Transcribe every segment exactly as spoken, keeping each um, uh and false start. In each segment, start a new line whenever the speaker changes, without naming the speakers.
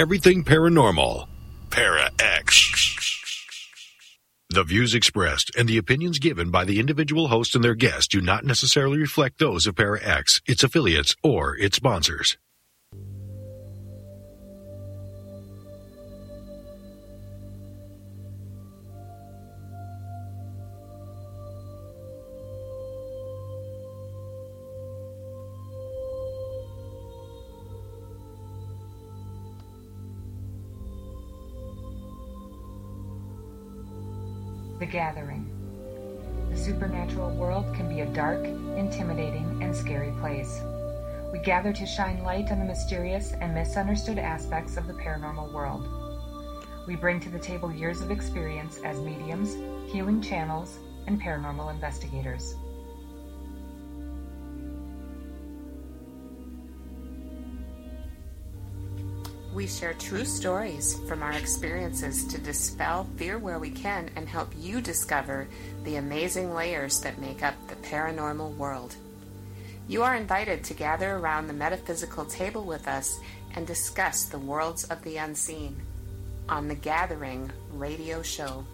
everything paranormal. Para-X. The views expressed and the opinions given by the individual host and their guests do not necessarily reflect those of Para-X, its affiliates, or its sponsors.
The Gathering. The supernatural world can be a dark, intimidating, and scary place. We gather to shine light on the mysterious and misunderstood aspects of the paranormal world. We bring to the table years of experience as mediums, healing channels, and paranormal investigators.
We share true stories from our experiences to dispel fear where we can and help you discover the amazing layers that make up the paranormal world. You are invited to gather around the metaphysical table with us and discuss the worlds of the unseen on The Gathering Radio Show.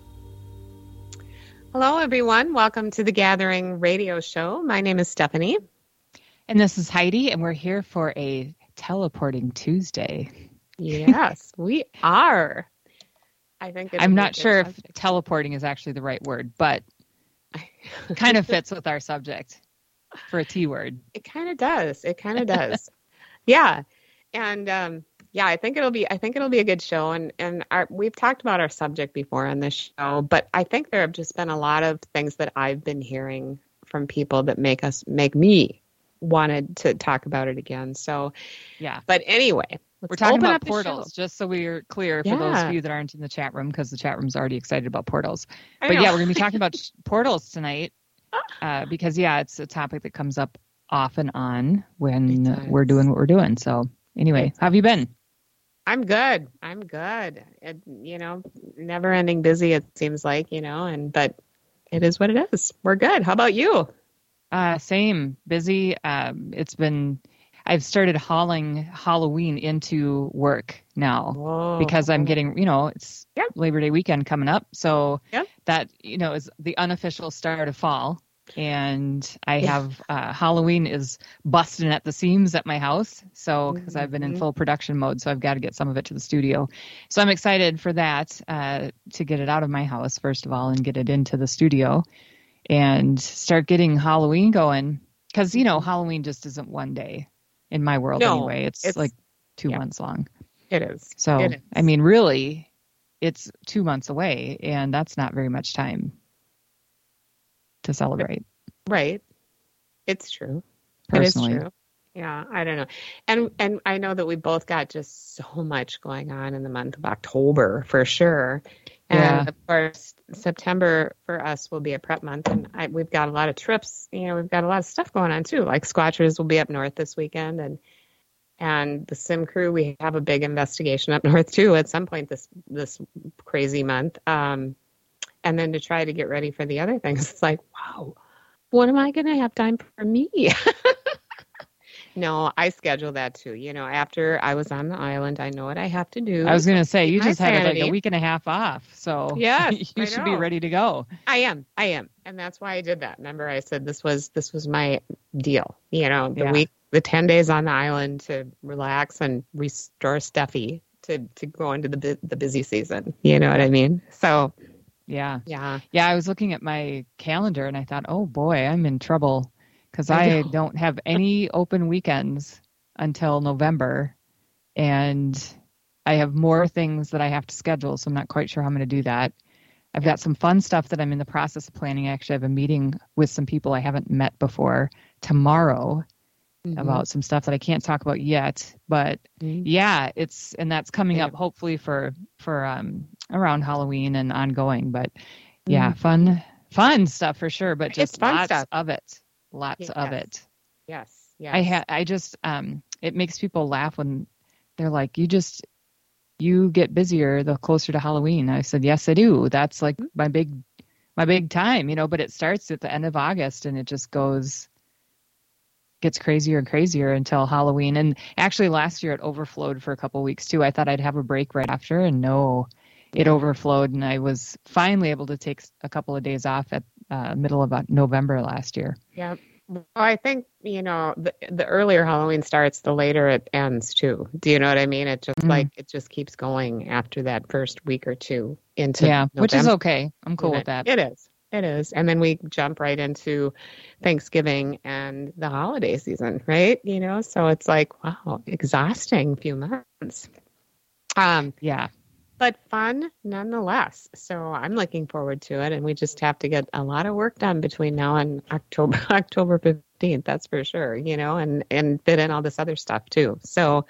Hello, everyone. Welcome to The Gathering Radio Show. My name is Stephanie.
And this is Heidi, and we're here for a Teleporting Tuesday.
Yes, we are. I think
I'm not sure subject. if teleporting is actually the right word, but kind of fits with our subject for a T word.
It kind of does. It kind of does. Yeah. And um, yeah, I think it'll be I think it'll be a good show, and and our, we've talked about our subject before on this show, but I think there have just been a lot of things that I've been hearing from people that make us make me wanted to talk about it again. So,
yeah.
But anyway,
we're talking about portals, just so we're clear for yeah. those of you that aren't in the chat room, because the chat room's already excited about portals. I but know. yeah, we're going to be talking about portals tonight uh, because, yeah, it's a topic that comes up off and on when we're doing what we're doing. So, anyway, how have you been?
I'm good. I'm good. It, you know, never ending busy, it seems like, you know, and but it is what it is. We're good. How about you?
Uh, same, busy. Um, it's been, I've started hauling Halloween into work now. Whoa. Because I'm getting, you know, it's yep. Labor Day weekend coming up. So yep. that, you know, is the unofficial start of fall. And I yeah. have, uh, Halloween is busting at the seams at my house. So, because mm-hmm. I've been in full production mode, so I've got to get some of it to the studio. So I'm excited for that, uh, to get it out of my house, first of all, and get it into the studio. And start getting Halloween going, because, you know, Halloween just isn't one day in my world no, anyway. It's, it's like two yeah, months long.
It is.
So,
it is.
I mean, really, it's two months away, and that's not very much time to celebrate.
Right. It's true.
Personally.
It is true. Yeah, I don't know. And and I know that we both got just so much going on in the month of October, for sure. And yeah. of course, September for us will be a prep month, and I, we've got a lot of trips. You know, we've got a lot of stuff going on too. Like Squatchers will be up north this weekend, and and the Sim Crew, we have a big investigation up north too at some point this this crazy month. Um, and then to try to get ready for the other things, it's like, wow, what am I going to have time for me? No, I schedule that too. You know, after I was on the island, I know what I have to do.
I was going to say, you just had like a week and a half off. So
yes,
you should be ready to go.
I am. I am. And that's why I did that. Remember, I said this was this was my deal. You know, the yeah. week, the ten days on the island to relax and restore Steffi to, to go into the the busy season. You know what I mean? So,
yeah.
Yeah.
Yeah. I was looking at my calendar and I thought, oh, boy, I'm in trouble. Because I, I don't have any open weekends until November, and I have more things that I have to schedule, so I'm not quite sure how I'm going to do that. I've got some fun stuff that I'm in the process of planning. I actually have a meeting with some people I haven't met before tomorrow mm-hmm. about some stuff that I can't talk about yet. But mm-hmm. yeah, it's and that's coming up hopefully for for um, around Halloween and ongoing. But yeah, mm-hmm. fun fun stuff for sure. But just
it's fun
lots
stuff.
of it. Lots
yes.
of it.
Yes. Yes.
I ha- I just, um, it makes people laugh when they're like, you just, you get busier the closer to Halloween. I said, yes, I do. That's like my big, my big time, you know, but it starts at the end of August and it just goes gets crazier and crazier until Halloween. And actually last year it overflowed for a couple of weeks too. I thought I'd have a break right after, and no, it yeah. overflowed. And I was finally able to take a couple of days off at uh, middle of November last year.
Yeah. Well, I think, you know, the, the earlier Halloween starts, the later it ends too. Do you know what I mean? It just mm. like, it just keeps going after that first week or two into
Yeah,
November.
Which is okay. I'm cool with that.
It is. It is. And then we jump right into Thanksgiving and the holiday season, right? You know, so it's like, wow, exhausting few months. Um,
yeah.
But fun nonetheless. So I'm looking forward to it. And we just have to get a lot of work done between now and October, October fifteenth, that's for sure, you know, and, and fit in all this other stuff too. So,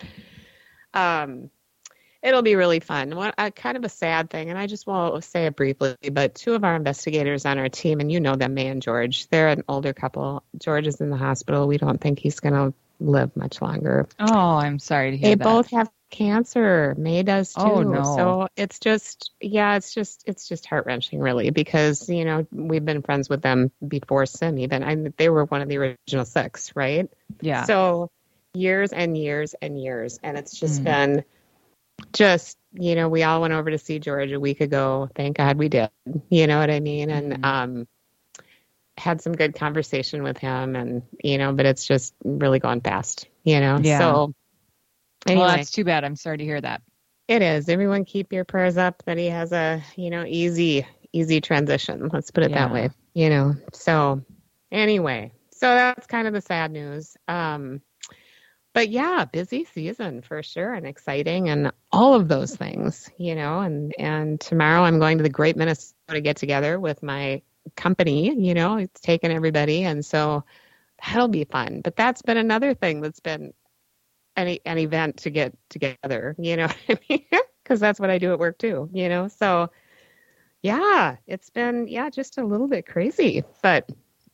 um, it'll be really fun. What uh, kind of a sad thing, and I just won't say it briefly, but two of our investigators on our team, and you know them, May and George, they're an older couple. George is in the hospital. We don't think he's going to live much longer.
Oh, I'm sorry to hear
they
that.
They both have cancer. May does too.
Oh, no.
So it's just, yeah, it's just, it's just heart-wrenching really, because, you know, we've been friends with them before Sim even. I they were one of the original six, right?
Yeah.
So years and years and years. And it's just mm. been just, you know, we all went over to see George a week ago. Thank God we did. You know what I mean? And mm-hmm. um, had some good conversation with him, and, you know, but it's just really gone fast, you know?
Yeah.
So anyway,
well, that's too bad. I'm sorry to hear that.
It is. Everyone keep your prayers up that he has a, you know, easy, easy transition. Let's put it yeah. that way, you know? So anyway, so that's kind of the sad news. Um, But yeah, busy season for sure, and exciting, and all of those things, you know, and, and tomorrow I'm going to the Great Minnesota Get Together with my company, you know, it's taken everybody. And so that'll be fun. But that's been another thing that's been an, an event to get together, you know what I mean? Because that's what I do at work too, you know? So yeah, it's been, yeah, just a little bit crazy, but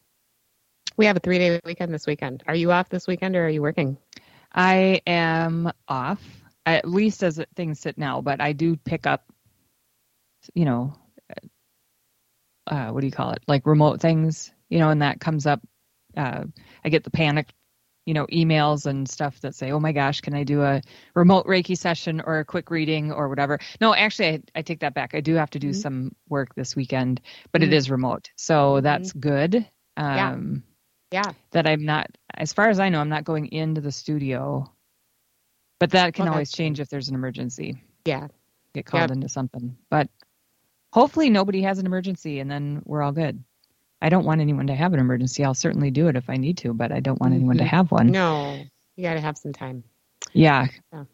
we have a three day weekend this weekend. Are you off this weekend or are you working?
I am off, at least as things sit now, but I do pick up, you know, uh, what do you call it? Like remote things, you know, and that comes up. Uh, I get the panic, you know, emails and stuff that say, oh my gosh, can I do a remote Reiki session or a quick reading or whatever? No, actually, I, I take that back. I do have to do mm-hmm. some work this weekend, but mm-hmm. it is remote. So that's mm-hmm. good. Um,
yeah. Yeah.
That I'm not, as far as I know, I'm not going into the studio, but that can okay. always change if there's an emergency.
Yeah.
Get called yep. into something, but hopefully nobody has an emergency and then we're all good. I don't want anyone to have an emergency. I'll certainly do it if I need to, but I don't want mm-hmm. anyone to have one.
No, you got to have some time.
Yeah.
yeah.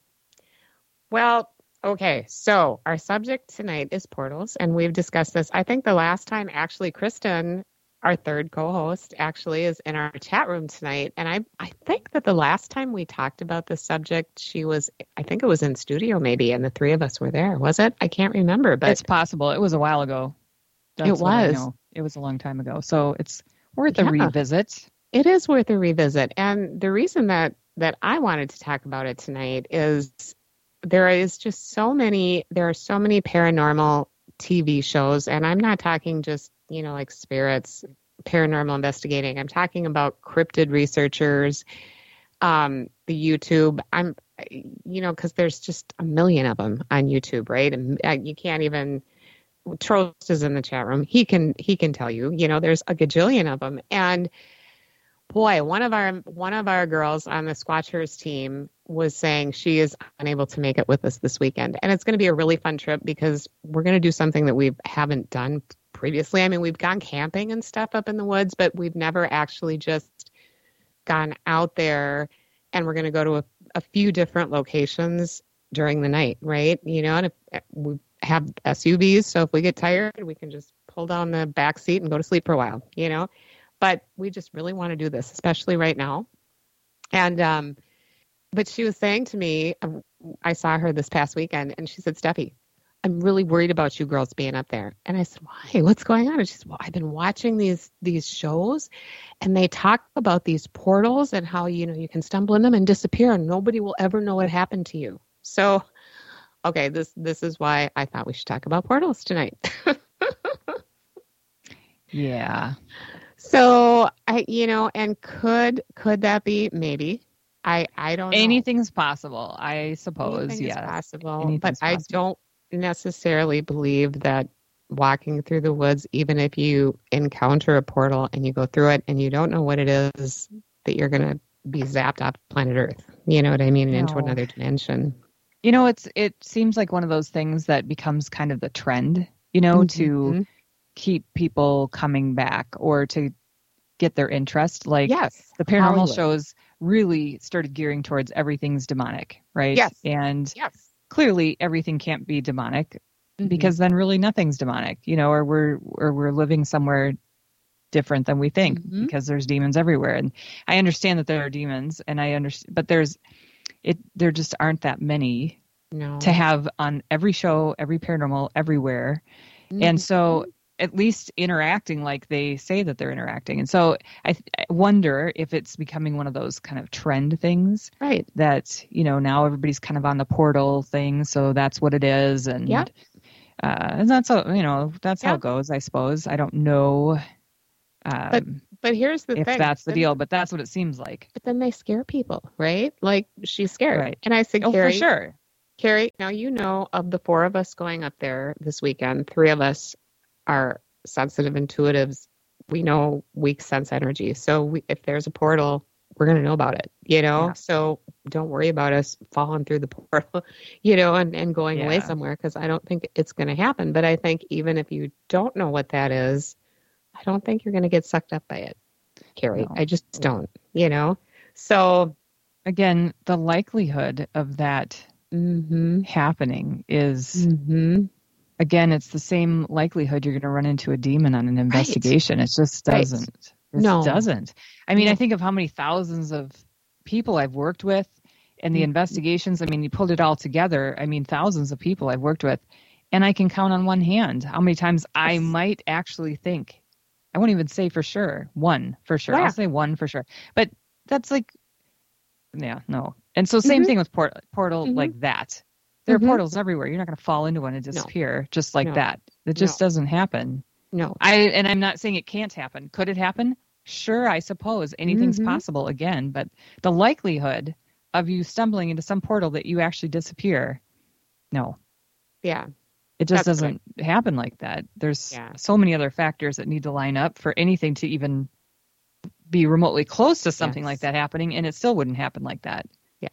Well, okay. So our subject tonight is portals, and we've discussed this. I think the last time actually Kristen, our third co-host, actually is in our chat room tonight. And I I think that the last time we talked about this subject, she was, I think it was in studio maybe, and the three of us were there. Was it? I can't remember, but
it's possible. It was a while ago. That's
it was.
It was a long time ago. So it's worth
yeah,
a revisit.
It is worth a revisit. And the reason that, that I wanted to talk about it tonight is there is just so many, there are so many paranormal T V shows, and I'm not talking just, you know, like spirits, paranormal investigating. I'm talking about cryptid researchers, um, the YouTube. I'm, you know, because there's just a million of them on YouTube, right? And uh, you can't even. Trost is in the chat room. He can he can tell you. You know, there's a gajillion of them. And boy, one of our one of our girls on the Squatchers team was saying she is unable to make it with us this weekend, and it's going to be a really fun trip because we're going to do something that we haven't done previously. I mean, we've gone camping and stuff up in the woods, but we've never actually just gone out there. And we're going to go to a, a few different locations during the night, right? You know, and if we have S U Vs, so if we get tired, we can just pull down the back seat and go to sleep for a while, you know. But we just really want to do this, especially right now. And um, but she was saying to me, I saw her this past weekend, and she said, Steffi, I'm really worried about you girls being up there. And I said, why? What's going on? And she said, well, I've been watching these these shows, and they talk about these portals and how, you know, you can stumble in them and disappear, and nobody will ever know what happened to you. So, okay, this this is why I thought we should talk about portals tonight.
Yeah.
So I, you know, and could could that be maybe? I I don't know.
Anything's possible, I suppose.
Anything
yes,
is possible,
Anything's
but I
possible.
don't necessarily believe that walking through the woods, even if you encounter a portal and you go through it and you don't know what it is, that you're going to be zapped off planet Earth. You know what I mean? And into
No.
another dimension.
You know, it's it seems like one of those things that becomes kind of the trend, you know,
Mhm.
to keep people coming back or to get their interest. Like
Yes.
the paranormal
Hollywood.
shows really started gearing towards everything's demonic, right?
Yes.
And
Yes.
clearly everything can't be demonic
Mhm.
because then really nothing's demonic, you know, or we're or we're living somewhere different than we think
Mhm.
because there's demons everywhere. And I understand that there are demons, and I understand, but there's it. There just aren't that many
No.
to have on every show, every paranormal, everywhere.
Mhm.
And so at least interacting like they say that they're interacting. And so I, th- I wonder if it's becoming one of those kind of trend things
Right.
that, you know, now everybody's kind of on the portal thing. So that's what it is. And,
Yeah.
uh, and that's how, you know, that's how
Yeah.
it goes, I suppose. I don't know um,
But But here's the
if
thing.
that's the
Then-
deal, but that's what it seems like.
But then they scare people, right? Like she's scared.
Right.
And I said,
Oh,
Carrie,
for sure.
Carrie, now you know of the four of us going up there this weekend, three of us are sensitive intuitives. We know weak sense energy. So we, if there's a portal, we're going to know about it, you know?
Yeah.
So don't worry about us falling through the portal, you know, and, and going away
Yeah.
somewhere, because I don't think it's going to happen. But I think even if you don't know what that is, I don't think you're going to get sucked up by it, Carrie.
No.
I just don't, you know? So,
Again, the likelihood of that
mm-hmm,
happening is,
mm-hmm.
again, it's the same likelihood you're going to run into a demon on an investigation. It just
Right.
doesn't. It
No.
doesn't. I mean,
No.
I think of how many thousands of people I've worked with and the
Mhm.
investigations. I mean, you pulled it all together. I mean, thousands of people I've worked with, and I can count on one hand how many times I
Yes.
might actually think. I won't even say for sure. One for sure.
Yeah.
I'll say one for sure. But that's like, yeah, no. And so same
Mhm.
thing with port- portal
Mhm.
like that. There
Mhm.
are portals everywhere. You're not going to fall into one and disappear just like
No.
that. It just
No.
doesn't happen.
No.
I and I'm not saying it can't happen. Could it happen? Sure, I suppose anything's
Mhm.
possible again, but the likelihood of you stumbling into some portal that you actually disappear, no.
Yeah.
It just
That's
doesn't happen like that. There's
Yeah.
so many other factors that need to line up for anything to even be remotely close to something
Yes.
like that happening, and it still wouldn't happen like that.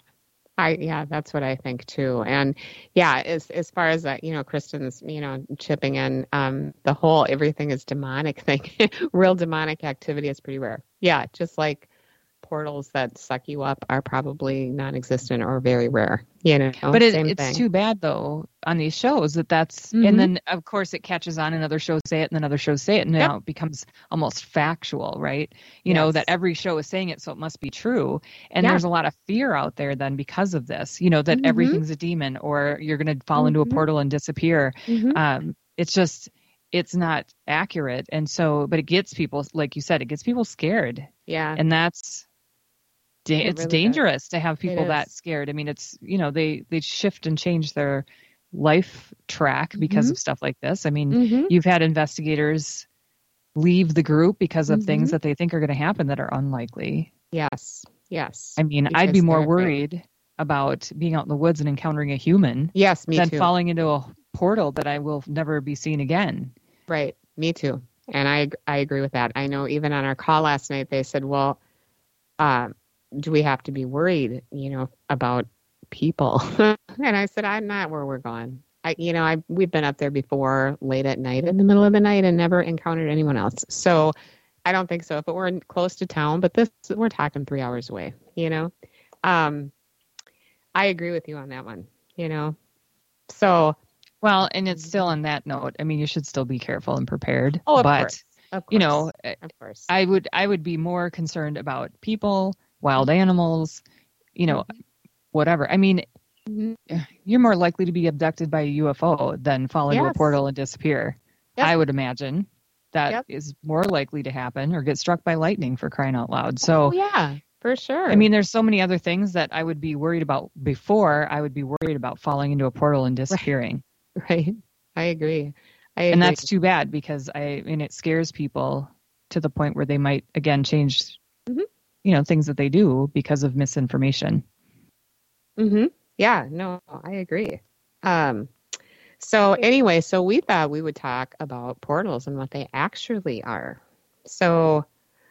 I yeah, that's what I think too. And yeah, as as far as that, you know, Kristen's, you know, chipping in, um, the whole everything is demonic thing, real demonic activity is pretty rare. Yeah, just like portals that suck you up are probably non-existent or very rare. You know,
But it,
same
it's
thing.
too bad though on these shows that that's
Mhm.
and then of course it catches on and other shows say it and then other shows say it and now
Yep.
it becomes almost factual, right? You know,
Yes.
that every show is saying it, so it must be true. And
Yeah.
there's a lot of fear out there then because of this, you know, that
Mhm.
everything's a demon or you're going to fall into a
Mhm.
portal and disappear.
Mhm.
Um, it's just it's not accurate. And so, but it gets people, like you said, it gets people scared,
Yeah.
and that's. Da-
It
it's
really does.
dangerous to have people
It
that
is.
scared. I mean, it's, you know, they, they shift and change their life track because
Mhm.
of stuff like this. I mean,
Mhm.
you've had investigators leave the group because of
Mhm.
things that they think are going to happen that are unlikely.
Yes. Yes.
I mean, I'd be
Because
more
they're afraid.
worried about being out in the woods and encountering a human
Yes, me
than
too.
falling into a portal that I will never be seen again.
Right. Me too. And I I agree with that. I know even on our call last night, they said, well, um, do we have to be worried, you know, about people? And I said, I'm not where we're going. I, you know, I we've been up there before late at night in the middle of the night and never encountered anyone else. So I don't think so. If it were close to town, but this we're talking three hours away, you know. Um, I agree with you on that one, you know. So
Well, and it's still on that note. I mean, you should still be careful and prepared.
oh, of
but
course, of course,
you know,
of course.
I would I would be more concerned about people, wild animals, you know, whatever. I mean,
Mhm.
you're more likely to be abducted by a U F O than fall into a
Yes.
portal and disappear.
Yep.
I would imagine that
Yep.
is more likely to happen, or get struck by lightning, for crying out loud. So,
Oh, yeah, for sure.
I mean, there's so many other things that I would be worried about before I would be worried about falling into a portal and disappearing.
right. I agree. I agree.
And that's too bad because I, I mean, it scares people to the point where they might, again, change,
mm-hmm.
you know, things that they do because of misinformation.
Mm-hmm. Yeah, no, I agree. Um, so anyway, so we thought we would talk about portals and what they actually are. So,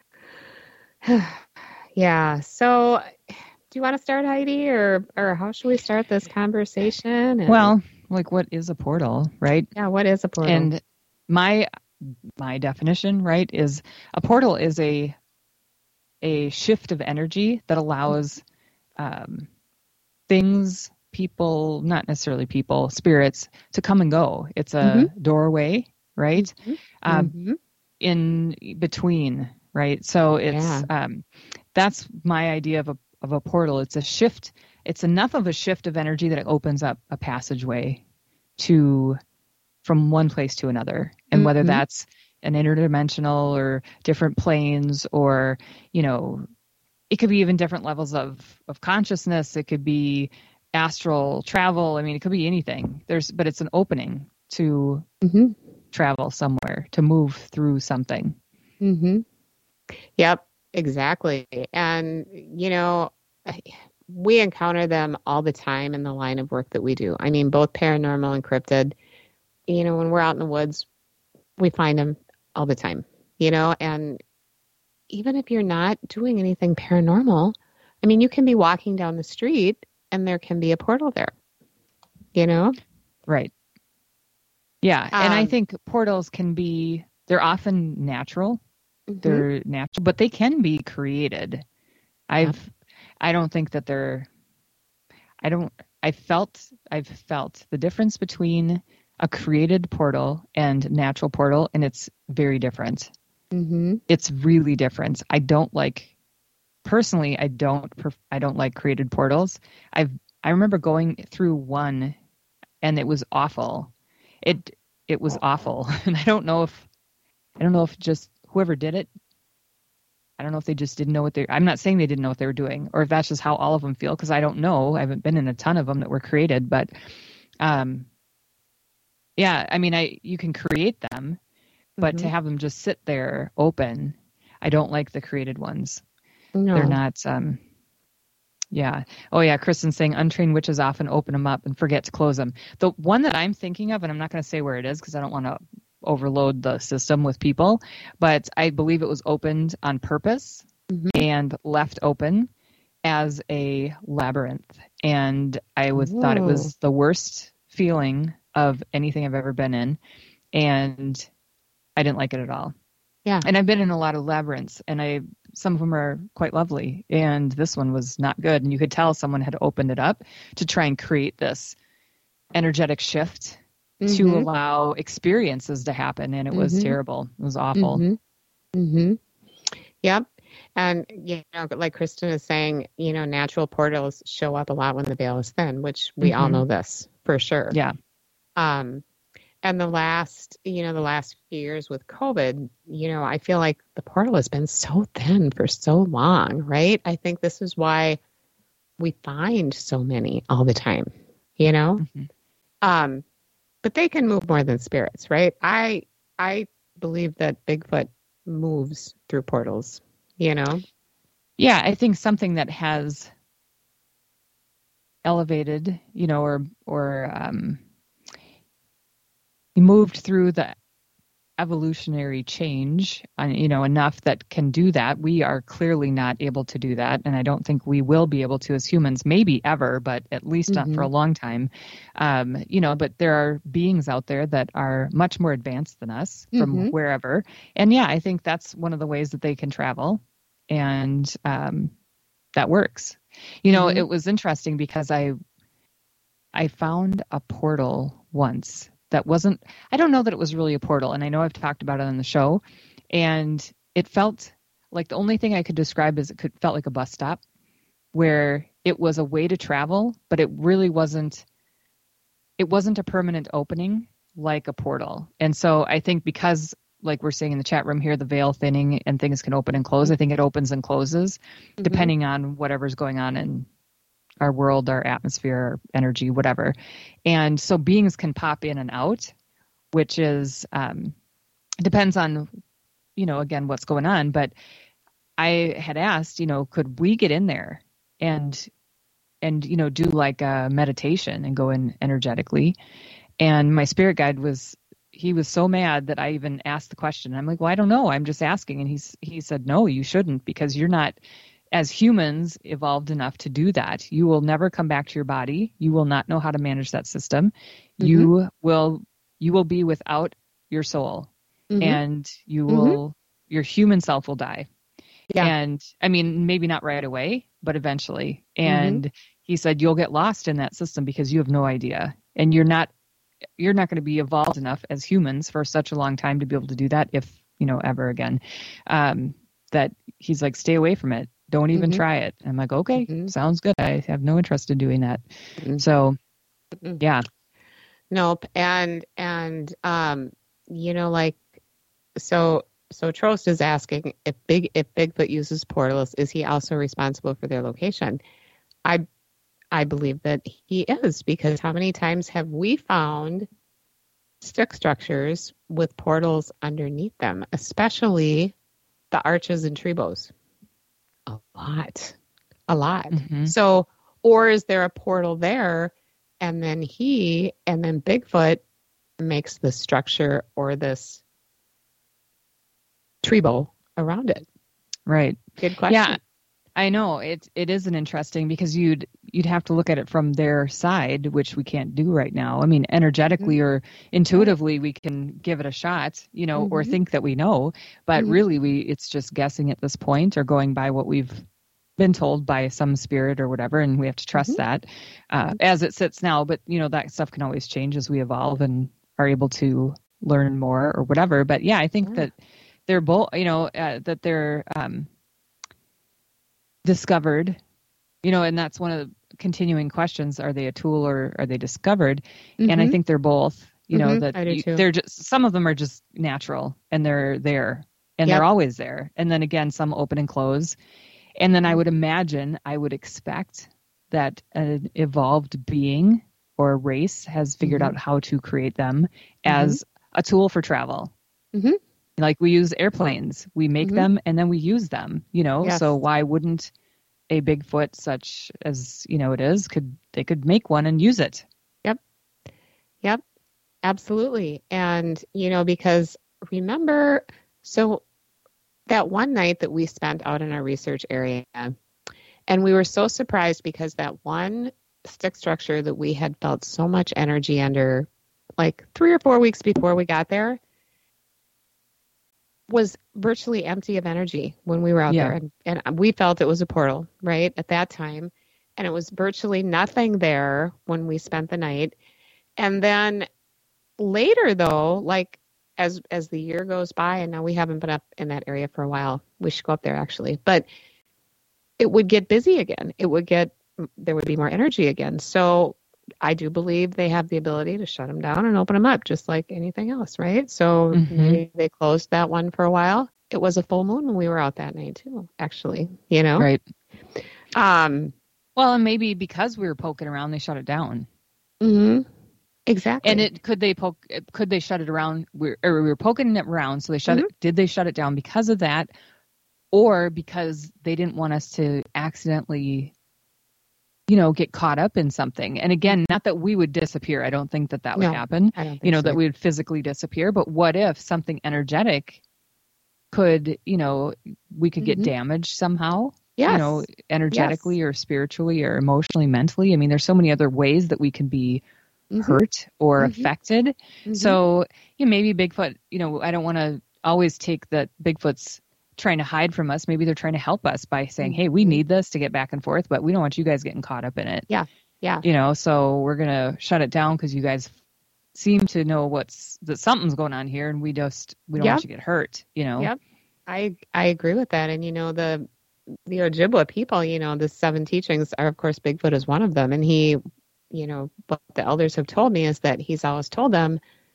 yeah. So, do you want to start, Heidi, or or how should we start this conversation? And,
well, like, what is a portal, right?
Yeah, what is a portal?
And my my definition, right, is a portal is a a shift of energy that allows um, things, people, not necessarily people, spirits, to come and go. It's a
mm-hmm.
doorway, right?
Mm-hmm.
Um,
mm-hmm.
In between, right? So it's
yeah.
um, that's my idea of a of a portal. It's a shift. It's enough of a shift of energy that it opens up a passageway to from one place to another, and mm-hmm. whether that's an interdimensional or different planes, or you know, it could be even different levels of of consciousness. It could be astral travel. I mean, it could be anything. There's, but it's an opening to
mm-hmm.
travel somewhere, to move through something.
Mm-hmm. Yep, exactly. And, you know, we encounter them all the time in the line of work that we do. I mean, both paranormal and cryptid. You know, when we're out in the woods, we find them all the time, you know, and even if you're not doing anything paranormal, I mean, you can be walking down the street and there can be a portal there, you know?
Right. Yeah.
Um,
and I think portals can be, they're often natural.
Mm-hmm.
They're natural, but they can be created. I've, yeah. I don't think that they're, I don't, I felt, I've felt the difference between a created portal and natural portal, and it's very different.
Mm-hmm.
It's really different. I don't like, personally, I don't, I don't like created portals. I've, I remember going through one and it was awful. It, it was awful. And I don't know if, I don't know if just whoever did it, I don't know if they just didn't know what they, I'm not saying they didn't know what they were doing, or if that's just how all of them feel. Cause I don't know. I haven't been in a ton of them that were created, but, um, yeah, I mean, I, you can create them, but
mm-hmm.
to have them just sit there open, I don't like the created ones.
No.
They're not, um, yeah. Oh yeah. Kristen's saying untrained witches often open them up and forget to close them. The one that I'm thinking of, and I'm not going to say where it is because I don't want to overload the system with people, but I believe it was opened on purpose
mm-hmm.
and left open as a labyrinth. And I was Ooh. thought it was the worst feeling of anything I've ever been in. And I didn't like it at all.
Yeah.
And I've been in a lot of labyrinths, and I, some of them are quite lovely. And this one was not good. And you could tell someone had opened it up to try and create this energetic shift mm-hmm. to allow experiences to happen. And it was mm-hmm. terrible. It was awful.
Mm-hmm. Mm-hmm. Yep. And, you know, like Kristen is saying, you know, natural portals show up a lot when the veil is thin, which we mm-hmm. all know this for sure.
Yeah.
Um, and the last, you know, the last few years with COVID, you know, I feel like the portal has been so thin for so long, right? I think this is why we find so many all the time, you know?
Mm-hmm.
Um, but they can move more than spirits, right? I, I believe that Bigfoot moves through portals, you know?
Yeah, I think something that has elevated, you know, or, or, um, moved through the evolutionary change, you know, enough that can do that. We are clearly not able to do that. And I don't think we will be able to as humans, maybe ever, but at least mm-hmm. not for a long time. Um, you know, but there are beings out there that are much more advanced than us from mm-hmm. wherever. And yeah, I think that's one of the ways that they can travel. And um, that works. You know, mm-hmm. it was interesting because I, I found a portal once that wasn't, I don't know that it was really a portal. And I know I've talked about it on the show, and it felt like the only thing I could describe is it could felt like a bus stop where it was a way to travel, but it really wasn't, it wasn't a permanent opening like a portal. And so I think because, like we're saying in the chat room here, the veil thinning and things can open and close. I think it opens and closes mm-hmm. depending on whatever's going on in our world, our atmosphere, our energy, whatever. And so beings can pop in and out, which is, um, depends on you know, again, what's going on. But I had asked, you know, could we get in there and, and, you know, do like a meditation and go in energetically. And my spirit guide was, he was so mad that I even asked the question. I'm like, well, I don't know. I'm just asking. And he's, he said, no, you shouldn't, because you're not, as humans, evolved enough to do that. You will never come back to your body. You will not know how to manage that system. Mm-hmm. You will, you will be without your soul, mm-hmm. and you will, mm-hmm. your human self will die. Yeah. And I mean, maybe not right away, but eventually. And mm-hmm. he said, you'll get lost in that system because you have no idea. And you're not, you're not going to be evolved enough as humans for such a long time to be able to do that, if, you know, ever again. Um, that he's like, stay away from it. Don't even mm-hmm. try it. I'm like, okay, mm-hmm. sounds good. I have no interest in doing that. Mm-hmm. So, yeah.
Nope. And, and, um, you know, like, so, so Trost is asking if big, if Bigfoot uses portals, is he also responsible for their location? I, I believe that he is, because how many times have we found stick structures with portals underneath them, especially the arches and tree bows? A lot, a lot. Mm-hmm. So, or is there a portal there, and then he, and then Bigfoot makes the structure or this tree bow around it?
Right.
Good question.
Yeah, I know it. It isn't interesting because you'd you'd have to look at it from their side, which we can't do right now. I mean, energetically mm-hmm. or intuitively, we can give it a shot, you know, mm-hmm. or think that we know, but mm-hmm. really, we it's just guessing at this point, or going by what we've been told by some spirit or whatever, and we have to trust mm-hmm. that uh, as it sits now. But you know, that stuff can always change as we evolve and are able to learn more or whatever. But yeah, I think yeah. that they're both, you know, uh, that they're um, discovered, you know, and that's one of the continuing questions. Are they a tool or are they discovered? Mm-hmm. And I think they're both, you know, mm-hmm. that you, they're just, some of them are just natural and they're there and yep. they're always there. And then again, some open and close. And then I would imagine, I would expect that an evolved being or a race has figured mm-hmm. out how to create them as mm-hmm. a tool for travel. Mm-hmm. Like we use airplanes, we make mm-hmm. them and then we use them, you know, yes. so why wouldn't a Bigfoot such as, you know, it is, could, they could make one and use it.
Yep. Yep. Absolutely. And, you know, because remember, so that one night that we spent out in our research area, and we were so surprised because that one stick structure that we had felt so much energy under, like three or four weeks before we got there, was virtually empty of energy when we were out yeah. there. And, and we felt it was a portal, right, at that time. And it was virtually nothing there when we spent the night. And then later, though, like as as the year goes by, and now we haven't been up in that area for a while. We should go up there, actually. But it would get busy again. It would get, there would be more energy again. So I do believe they have the ability to shut them down and open them up just like anything else, right? So mm-hmm. maybe they closed that one for a while. It was a full moon when we were out that night too, actually, you know?
Right.
Um,
well, and maybe because we were poking around, they shut it down.
Mm-hmm. Exactly.
And it could they poke, could they shut it around? We're, or we were poking it around, so they shut mm-hmm. it. Did they shut it down because of that? Or because they didn't want us to accidentally, you know, get caught up in something. And again, not that we would disappear. I don't think that that would no, happen, I don't think you know, so. That we would physically disappear. But what if something energetic could, you know, we could get mm-hmm. damaged somehow, yes. you know, energetically yes. or spiritually or emotionally, mentally. I mean, there's so many other ways that we can be mm-hmm. hurt or mm-hmm. affected. Mm-hmm. So you know, maybe Bigfoot, you know, I don't want to always take that Bigfoot's trying to hide from us. Maybe they're trying to help us by saying, hey, we need this to get back and forth, but we don't want you guys getting caught up in it.
Yeah. Yeah.
You know, so we're going to shut it down because you guys seem to know what's, that something's going on here and we just, we don't yep. want you to get hurt, you know?
Yep. I, I agree with that. And, you know, the, the Ojibwa people, you know, the seven teachings are, of course, Bigfoot is one of them. And he, you know, what the elders have told me is that he's always told them,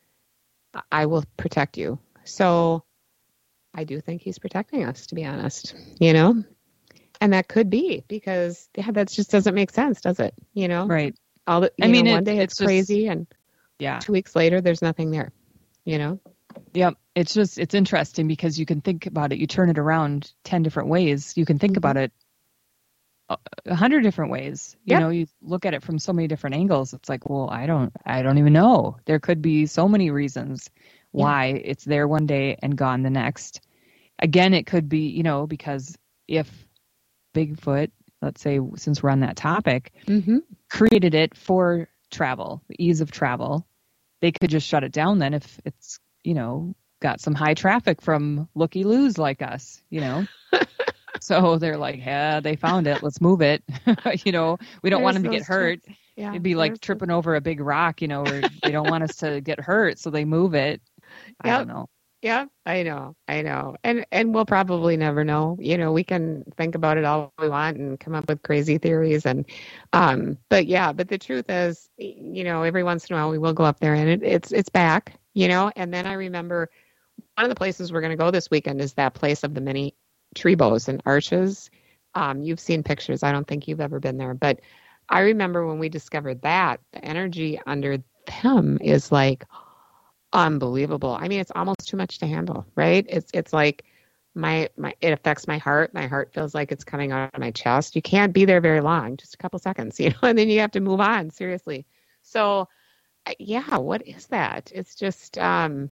I will protect you. So I do think he's protecting us, to be honest, you know, and that could be because yeah, that just doesn't make sense, does it? You know,
right.
All the,
I mean,
know,
it,
one day it's, it's crazy just, and
yeah,
two weeks later, there's nothing there, you know?
Yep. it's just, it's interesting because you can think about it. You turn it around ten different ways. You can think mm-hmm. about it a hundred different ways. You yep. know, you look at it from so many different angles. It's like, well, I don't, I don't even know. There could be so many reasons why yeah. it's there one day and gone the next. Again, it could be, you know, because if Bigfoot, let's say, since we're on that topic, mm-hmm. created it for travel, the ease of travel, they could just shut it down then if it's, you know, got some high traffic from looky-loos like us, you know. So they're like, yeah, they found it. Let's move it. You know, we don't there's want them to get hurt. Yeah, it'd be like tripping those. over a big rock, you know, or they don't want us to get hurt, so they move it. I yep. don't know.
Yeah, I know. I know. And and we'll probably never know. You know, we can think about it all we want and come up with crazy theories. And, um, but yeah, but the truth is, you know, every once in a while we will go up there and it, it's, it's back, you know. And then I remember one of the places we're going to go this weekend is that place of the mini tree bows and arches. Um, you've seen pictures. I don't think you've ever been there, but I remember when we discovered that the energy under them is like unbelievable. I mean, it's almost too much to handle, right? It's it's like my my it affects my heart. My heart feels like it's coming out of my chest. You can't be there very long, just a couple seconds, you know, and then you have to move on, seriously. So yeah, what is that? It's just um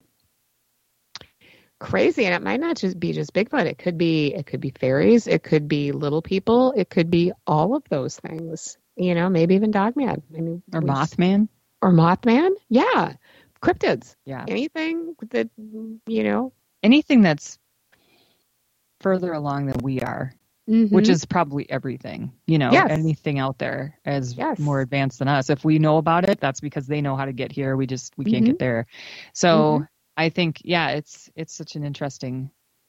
crazy. And it might not just be just Bigfoot. It could be it could be fairies, it could be little people, it could be all of those things. You know, maybe even Dogman. I mean,
or Mothman.
Or Mothman. Yeah. Cryptids.
Yeah.
Anything that, you know.
Anything that's further along than we are, mm-hmm. which is probably everything, you know, yes. anything out there is yes. more advanced than us. If we know about it, that's because they know how to get here. We just, we mm-hmm. can't get there. So mm-hmm. I think, yeah, it's, it's such an interesting.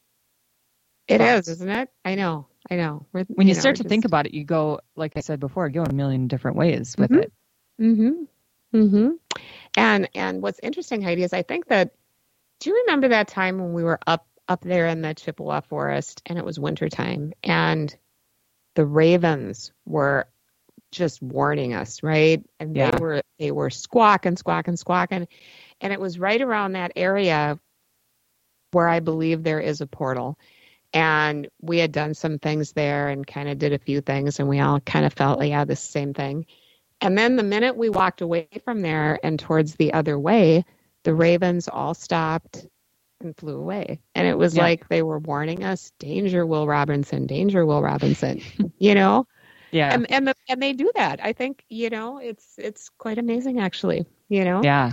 It thought. is, isn't it? I know. I know. We're,
when you, you know, start to
just...
think about it, you go, like I said before, go a million different ways with
mm-hmm.
it.
Mm-hmm. Mm-hmm. And and what's interesting, Heidi, is I think that, do you remember that time when we were up up there in the Chippewa forest and it was wintertime and the ravens were just warning us, right? And yeah. they were they were squawking, squawking, squawking. And it was right around that area where I believe there is a portal. And we had done some things there and kind of did a few things, and we all kind of felt like, yeah, this same thing. And then the minute we walked away from there and towards the other way, the ravens all stopped and flew away. And it was yeah. like they were warning us, danger, Will Robinson, danger, Will Robinson, you know?
Yeah.
And and, the, and they do that. I think, you know, it's it's quite amazing, actually, you know?
Yeah.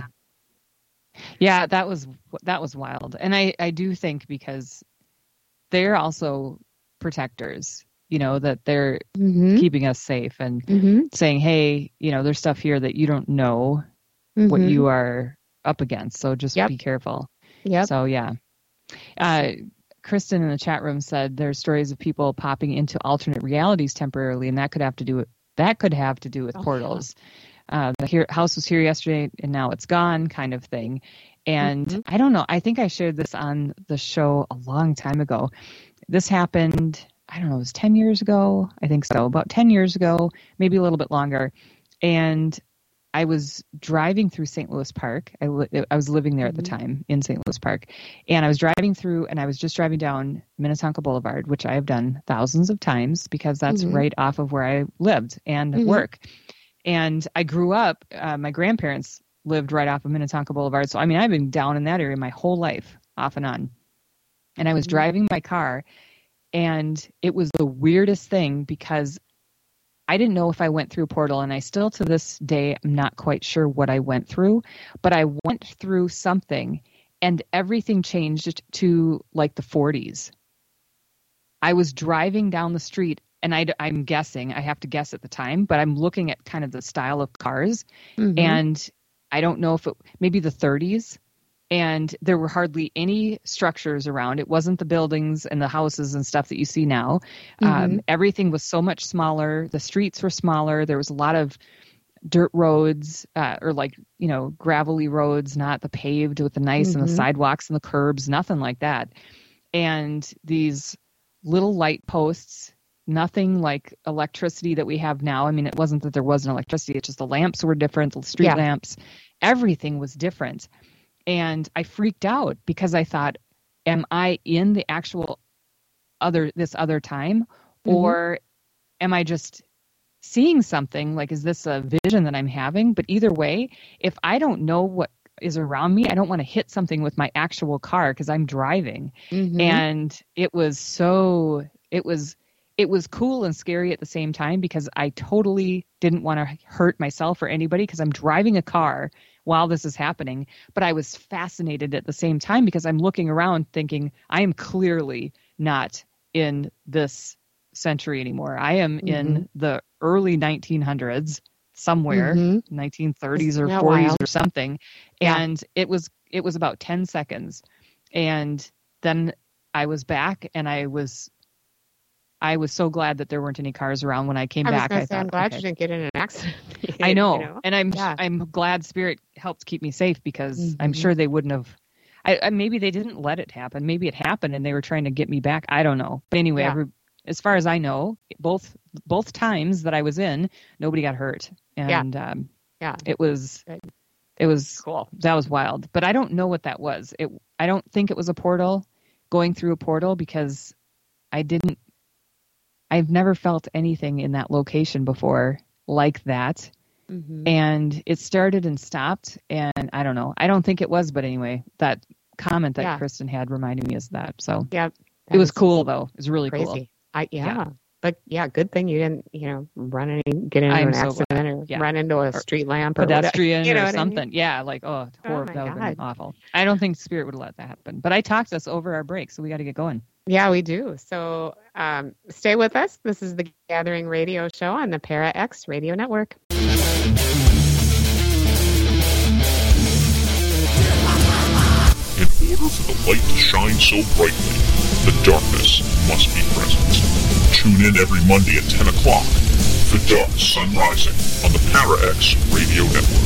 Yeah, that was that was wild. And I, I do think because they're also protectors, you know, that they're mm-hmm. keeping us safe and mm-hmm. saying, hey, you know, there's stuff here that you don't know mm-hmm. what you are up against. So just yep. be careful.
Yeah.
So, yeah. Uh, Kristen in the chat room said there's stories of people popping into alternate realities temporarily, and that could have to do with, that could have to do with oh, portals. Yeah. Uh, the here, house was here yesterday and now it's gone kind of thing. And mm-hmm. I don't know. I think I shared this on the show a long time ago. This happened, I don't know, it was ten years ago. I think so. About ten years ago, maybe a little bit longer. And I was driving through Saint Louis Park. I, li- I was living there at the time in Saint Louis Park. And I was driving through, and I was just driving down Minnetonka Boulevard, which I have done thousands of times because that's mm-hmm. right off of where I lived and mm-hmm. work. And I grew up, uh, my grandparents lived right off of Minnetonka Boulevard. So, I mean, I've been down in that area my whole life, off and on. And I was mm-hmm. driving my car, and it was the weirdest thing because I didn't know if I went through a portal, and I still to this day am not quite sure what I went through, but I went through something and everything changed to like the forties. I was driving down the street, and I, I'm guessing, I have to guess at the time, but I'm looking at kind of the style of cars, mm-hmm. and I don't know if it, maybe the thirties, and there were hardly any structures around. It wasn't the buildings and the houses and stuff that you see now. Mm-hmm. Um, everything was so much smaller. The streets were smaller. There was a lot of dirt roads, uh, or like, you know, gravelly roads, not the paved with the nice mm-hmm. and the sidewalks and the curbs, nothing like that. And these little light posts, nothing like electricity that we have now. I mean, it wasn't that there wasn't electricity. It's just the lamps were different, the street yeah. lamps, everything was different. And I freaked out because I thought, am I in the actual other, this other time? Mm-hmm. Or am I just seeing something? Like, is this a vision that I'm having? But either way, if I don't know what is around me, I don't want to hit something with my actual car because I'm driving. Mm-hmm. And it was so, it was, it was cool and scary at the same time because I totally didn't want to hurt myself or anybody because I'm driving a car while this is happening. But I was fascinated at the same time because I'm looking around thinking I am clearly not in this century anymore. I am mm-hmm. in the early nineteen hundreds somewhere, mm-hmm. nineteen thirties or forties wild? Or something. Yeah. And it was, it was about ten seconds. And then I was back and I was, I was so glad that there weren't any cars around when I came
I
back.
Was
I
say,
thought,
I'm glad
okay.
you didn't get in an accident.
I know.
You know?
And I'm,
yeah.
I'm glad Spirit helped keep me safe because
mm-hmm.
I'm sure they wouldn't have, I, I, maybe they didn't let it happen. Maybe it happened and they were trying to get me back. I don't know. But anyway,
yeah.
every, as far as I know, both, both times that I was in, nobody got hurt. And,
yeah.
um,
yeah.
it was, it was
cool.
That was wild, but I don't know what that was. It, I don't think it was a portal going through a portal because I didn't, I've never felt anything in that location before like that. Mm-hmm. And it started and stopped. And I don't know. I don't think it was. But anyway, that comment that yeah. Kristen had reminded me of that. So
yeah,
it was cool, though. It was really
crazy.
cool.
I, yeah. yeah. But yeah, good thing you didn't, you know, run any, get into
I'm
an
so
accident
glad.
or
yeah.
run into a street lamp or
pedestrian
whatever, you know
or something.
I mean?
Yeah, like, oh, horrible.
Oh
that would have
God.
been awful. I don't think Spirit would let that happen. But I talked us over our break, so we got to get going.
Yeah, we do. So um, stay with us. This is the Gathering Radio Show on the Para X Radio Network.
In order for the light to shine so brightly, the darkness must be present. Tune in every Monday at ten o'clock for Dark Sun Rising on the Para X Radio Network.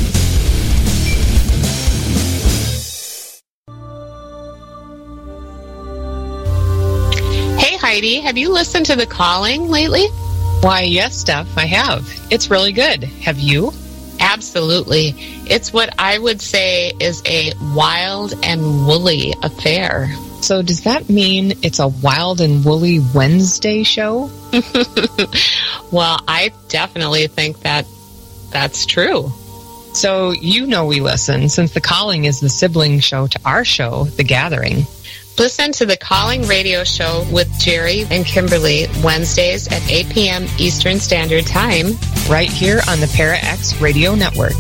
Hey Heidi, have you listened to The Calling lately?
Why, yes, Steph, I have. It's really good. Have you?
Absolutely. It's what I would say is a wild and woolly affair.
So does that mean it's a wild and woolly Wednesday show?
Well, I definitely think that that's true.
So you know we listen, since The Calling is the sibling show to our show, The Gathering.
Listen to The Calling Radio Show with Jerry and Kimberly Wednesdays at eight p.m. Eastern Standard Time.
Right here on the Para X Radio Network.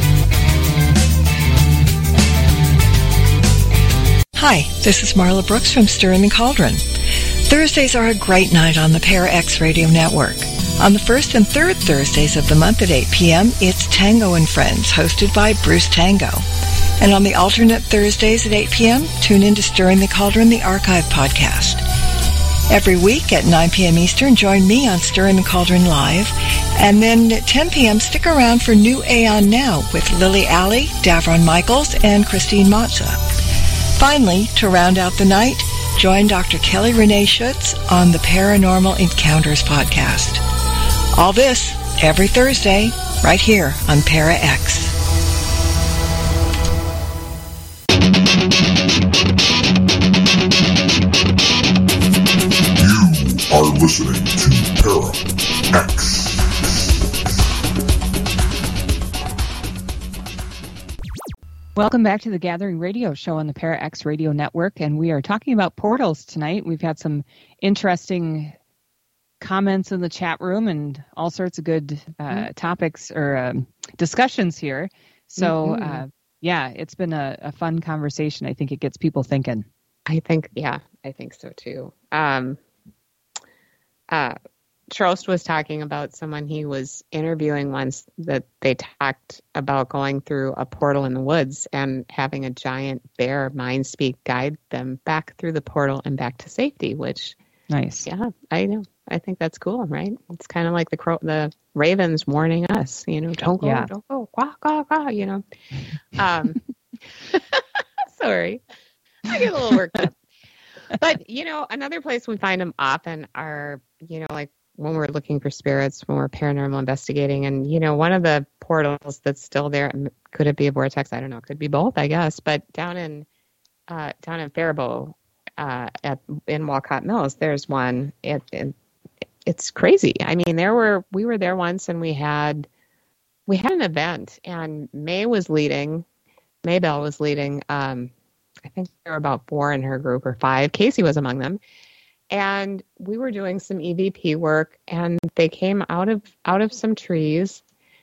Hi, this is Marla Brooks from Stirring the Cauldron. Thursdays are a great night on the Para X Radio Network. On the first and third Thursdays of the month at eight p.m., it's Tango and Friends, hosted by Bruce Tango. And on the alternate Thursdays at eight p.m., tune in to Stirring the Cauldron, the archive podcast. Every week at nine p.m. Eastern, join me on Stirring the Cauldron Live. And then at ten p.m., stick around for New Aeon Now with Lily Alley, Davron Michaels, and Christine Matza. Finally, to round out the night, join Doctor Kelly Renee Schutz on the Paranormal Encounters podcast. All this every Thursday, right here on Para X.
You are listening to Para X.
Welcome back to the Gathering Radio Show on the Para X Radio Network, and we are talking about portals tonight. We've had some interesting comments in the chat room and all sorts of good uh, mm-hmm. topics or um, discussions here. So, mm-hmm. uh, yeah, it's been a, a fun conversation. I think it gets people thinking.
I think, yeah, I think so too. Um, uh, Trost was talking about someone he was interviewing once that they talked about going through a portal in the woods and having a giant bear mind speak guide them back through the portal and back to safety, which
nice.
Yeah, I know. I think that's cool, right? It's kind of like the crow, the ravens warning us, you know, don't go, yeah. don't go, quack, quack, quack, you know. Um, sorry, I get a little worked up. But, you know, another place we find them often are, you know, like when we're looking for spirits, when we're paranormal investigating. And, you know, one of the portals that's still there. Could it be a vortex? I don't know. It could be both, I guess. But down in uh, down in Faribault, uh, at in Walcott Mills, there's one. It, it it's crazy. I mean, there were we were there once, and we had we had an event, and May was leading. Maybell was leading. Um, I think there were about four in her group or five. Casey was among them. And we were doing some E V P work, and they came out of out of some trees,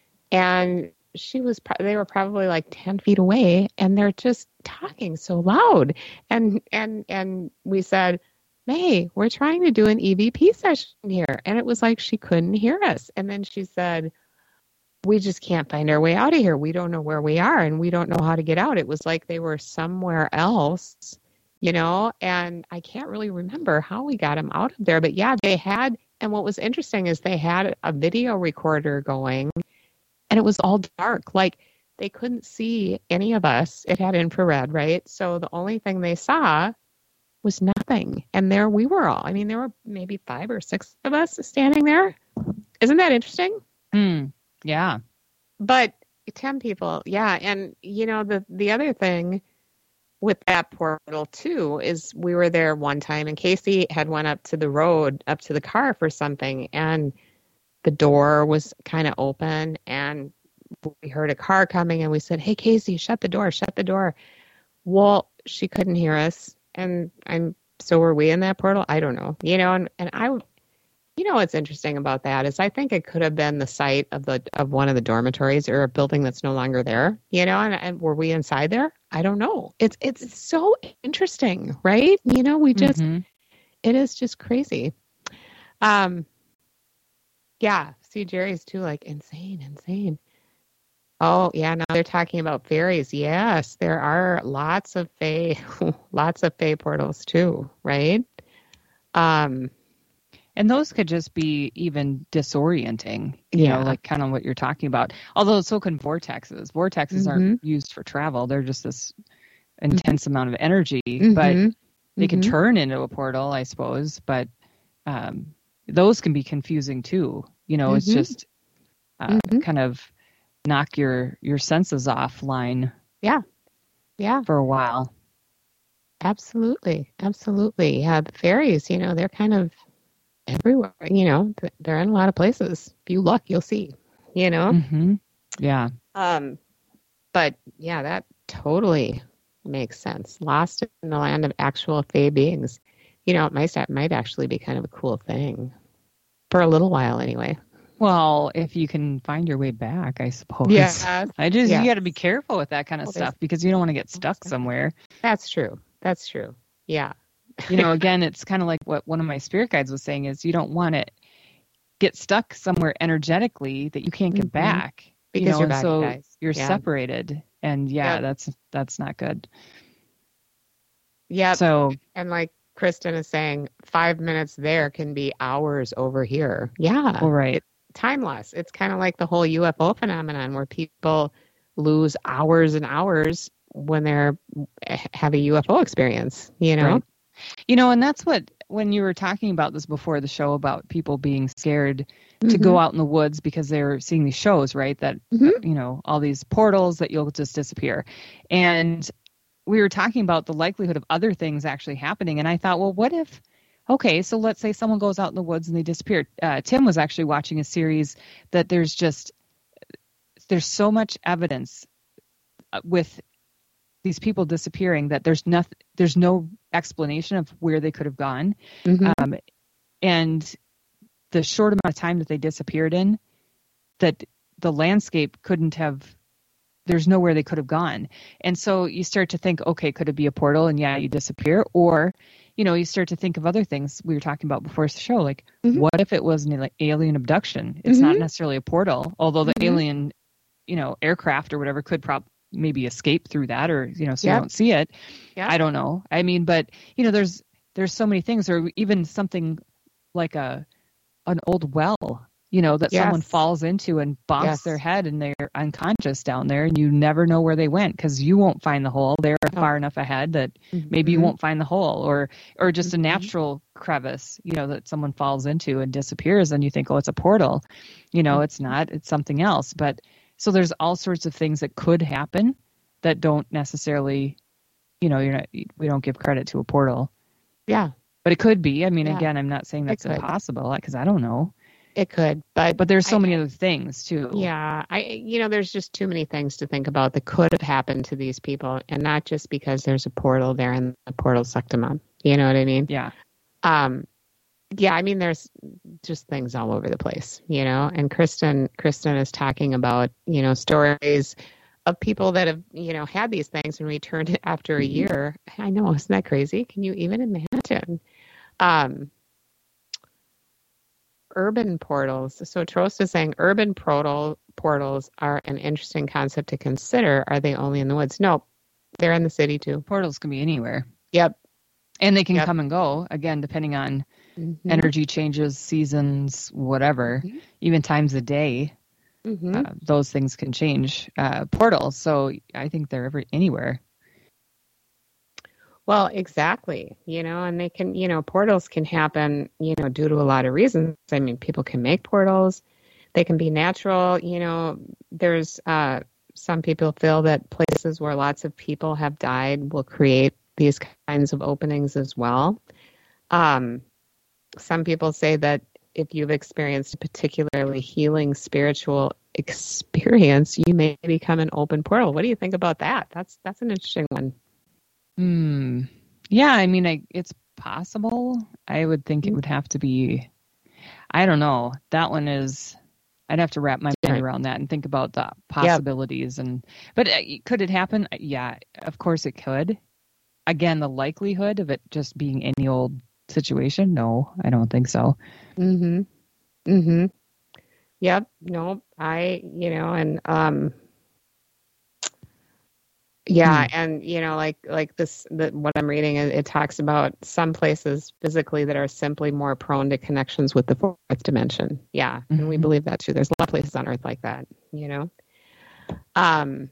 and she was they were probably like ten feet away, and they're just talking so loud. And and and we said, May, we're trying to do an E V P session here. And it was like she couldn't hear us. And then she said, we just can't find our way out of here. We don't know where we are, and we don't know how to get out. It was like they were somewhere else, you know, and I can't really remember how we got them out of there. But yeah, they had, and what was interesting is they had a video recorder going, and it was all dark. Like they couldn't see any of us. It had infrared, right? So the only thing they saw was nothing. And there we were all. I mean, there were maybe five or six of us standing there. Isn't that interesting?
Mm. Yeah.
But ten people, yeah. And, you know, the, the other thing with that portal, too, is we were there one time, and Casey had went up to the road, up to the car for something, and the door was kind of open, and we heard a car coming, and we said, hey, Casey, shut the door, shut the door. Well, she couldn't hear us, and I'm so were we in that portal? I don't know. You know, and, and I You know what's interesting about that is I think it could have been the site of the of one of the dormitories or a building that's no longer there. You know, and, and were we inside there? I don't know. It's it's so interesting, right? You know, we just mm-hmm. it is just crazy. Um, yeah. See, Jerry's too like insane, insane. Oh yeah, now they're talking about fairies. Yes, there are lots of fae, lots of fae portals too, right? Um.
And those could just be even disorienting, you yeah. know, like kind of what you're talking about. Although so can vortexes. Vortexes mm-hmm. aren't used for travel. They're just this intense mm-hmm. amount of energy, mm-hmm. but they mm-hmm. can turn into a portal, I suppose. But um, those can be confusing too. You know, mm-hmm. it's just uh, mm-hmm. kind of knock your, your senses offline.
Yeah. Yeah.
For a while.
Absolutely. Absolutely. Yeah. The fairies, you know, they're kind of everywhere, you know, they're in a lot of places. If you look, you'll see, you know?
Mm-hmm. Yeah.
Um, but yeah, that totally makes sense. Lost in the land of actual fae beings. You know, it might, it might actually be kind of a cool thing for a little while anyway.
Well, if you can find your way back, I suppose.
Yeah.
I just,
yeah.
you got to be careful with that kind of well, stuff because you don't want to get stuck somewhere.
That's true. That's true. Yeah.
You know, again, it's kind of like what one of my spirit guides was saying is you don't want to get stuck somewhere energetically that you can't get mm-hmm. back.
Because
you know,
your body
so
dies.
You're
yeah.
separated. And yeah, yeah, that's that's not good.
Yeah.
So
and like Kristen is saying, five minutes there can be hours over here. Yeah.
Well, right.
It's timeless. It's kind of like the whole U F O phenomenon where people lose hours and hours when they're have a U F O experience, you know?
Right. You know, and that's what, when you were talking about this before the show about people being scared mm-hmm. to go out in the woods because they're seeing these shows, right? That, mm-hmm. you know, all these portals that you'll just disappear. And we were talking about the likelihood of other things actually happening. And I thought, well, what if, okay, so let's say someone goes out in the woods and they disappear. Uh, Tim was actually watching a series that there's just, there's so much evidence with these people disappearing that there's nothing, there's no explanation of where they could have gone. Mm-hmm. Um, and the short amount of time that they disappeared in, that the landscape couldn't have, there's nowhere they could have gone. And so you start to think, okay, could it be a portal? And yeah, you disappear. Or, you know, you start to think of other things we were talking about before the show. Like, mm-hmm. what if it was an like, alien abduction? It's mm-hmm. not necessarily a portal, although the mm-hmm. alien, you know, aircraft or whatever could probably maybe escape through that, or, you know, so yep. you don't see it. Yep. I don't know. I mean, but, you know, there's, there's so many things, or even something like a, an old well, you know, that yes. someone falls into and bonks yes. their head and they're unconscious down there, and you never know where they went because you won't find the hole. They're oh. far enough ahead that mm-hmm. maybe you won't find the hole, or, or just mm-hmm. a natural crevice, you know, that someone falls into and disappears, and you think, oh, it's a portal. You know, mm-hmm. it's not, it's something else. But So there's all sorts of things that could happen that don't necessarily, you know, you're not, we don't give credit to a portal.
Yeah.
But it could be. I mean,
Yeah.
again, I'm not saying that's impossible because I don't know.
It could, but
but there's so
I,
many other things too.
Yeah, I you know, there's just too many things to think about that could have happened to these people, and not just because there's a portal there and the portal sucked them up. You know what I mean?
Yeah.
Um, yeah. I mean, there's just things all over the place. You know, and Kristen, Kristen is talking about you know stories of people that have you know had these things and returned after a year. I know, isn't that crazy? Can you even imagine? Um. Urban portals. So Trost is saying urban portal portals are an interesting concept to consider. Are they only in the woods? No, they're in the city too.
Portals can be anywhere.
Yep.
And they can
yep.
come and go, again, depending on
mm-hmm.
energy changes, seasons, whatever, mm-hmm. even times of day. Mm-hmm. Uh, those things can change. Uh, portals. So I think they're every, anywhere.
Well, exactly, you know, and they can, you know, portals can happen, you know, due to a lot of reasons. I mean, people can make portals. They can be natural. You know, there's uh, some people feel that places where lots of people have died will create these kinds of openings as well. Um, some people say that if you've experienced a particularly healing spiritual experience, you may become an open portal. What do you think about that? That's that's an interesting one.
Hmm. Yeah, I mean, I, it's possible. I would think it would have to be, I don't know. That one is, I'd have to wrap my mind around that and think about the possibilities. Yep. And but uh, could it happen? Yeah, of course it could. Again, the likelihood of it just being any old situation, no, I don't think so.
Mm-hmm. Mm-hmm. Yep. No, I, you know, and um. Yeah, and you know, like like this, the, what I'm reading, it, it talks about some places physically that are simply more prone to connections with the fourth dimension. Yeah, mm-hmm. and we believe that too. There's a lot of places on Earth like that, you know. Um,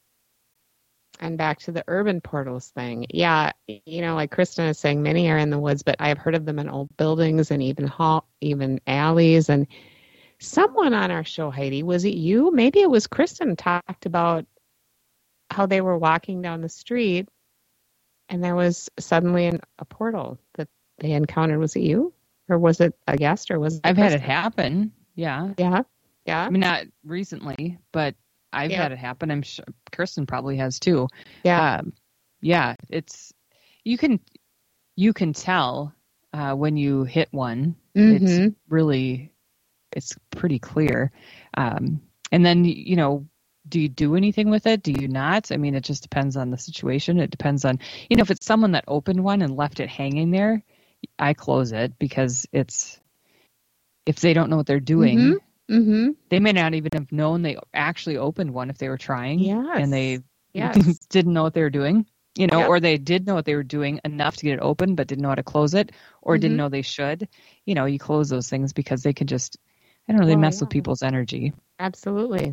and back to the urban portals thing. Yeah, you know, like Kristen is saying, many are in the woods, but I've heard of them in old buildings and even hall, even alleys. And someone on our show, Heidi, was it you? Maybe it was Kristen, talked about how they were walking down the street and there was suddenly an, a portal that they encountered. Was it you or was it a guest or was it
I've had it happen. Yeah.
Yeah. Yeah.
I mean, not recently, but I've yeah. had it happen. I'm sure Kirsten probably has too.
Yeah.
Um, yeah. It's, you can, you can tell uh, when you hit one, mm-hmm. it's really, it's pretty clear. Um, and then, you know, do you do anything with it? Do you not? I mean, it just depends on the situation. It depends on, you know, if it's someone that opened one and left it hanging there, I close it because it's, if they don't know what they're doing,
mm-hmm. Mm-hmm.
they may not even have known they actually opened one if they were trying
yes.
and they
yes.
didn't know what they were doing, you know,
yep.
or they did know what they were doing enough to get it open, but didn't know how to close it or mm-hmm. didn't know they should. You know, you close those things because they can just, I don't know, they well, mess yeah. with people's energy.
Absolutely.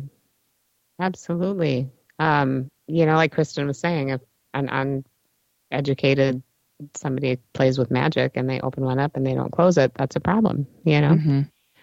Absolutely. Um, you know, like Kristen was saying, if an uneducated somebody plays with magic and they open one up and they don't close it, that's a problem, you know?
Mm-hmm.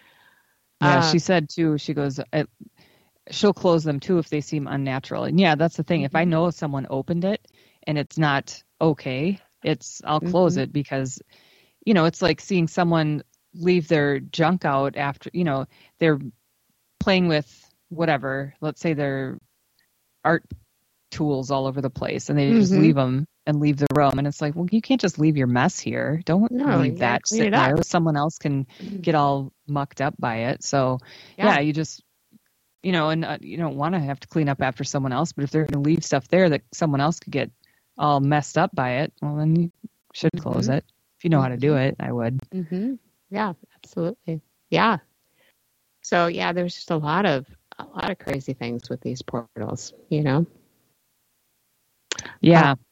Yeah,
uh,
she said too, she goes, it, she'll close them too if they seem unnatural. And yeah, that's the thing. Mm-hmm. If I know someone opened it and it's not okay, it's, I'll close mm-hmm. it because, you know, it's like seeing someone leave their junk out after, you know, they're playing with whatever, let's say they're art tools all over the place and they mm-hmm. just leave them and leave the room. And it's like, well, you can't just leave your mess here. Don't
no,
leave that sit there. Someone else can mm-hmm. get all mucked up by it. So yeah, yeah you just, you know, and uh, you don't want to have to clean up after someone else, but if they're going to leave stuff there that someone else could get all messed up by it, well, then you should mm-hmm. close it. If you know mm-hmm. how to do it, I would.
Mm-hmm. Yeah, absolutely. Yeah. So yeah, there's just a lot of, a lot of crazy things with these portals, you know?
Yeah. Uh,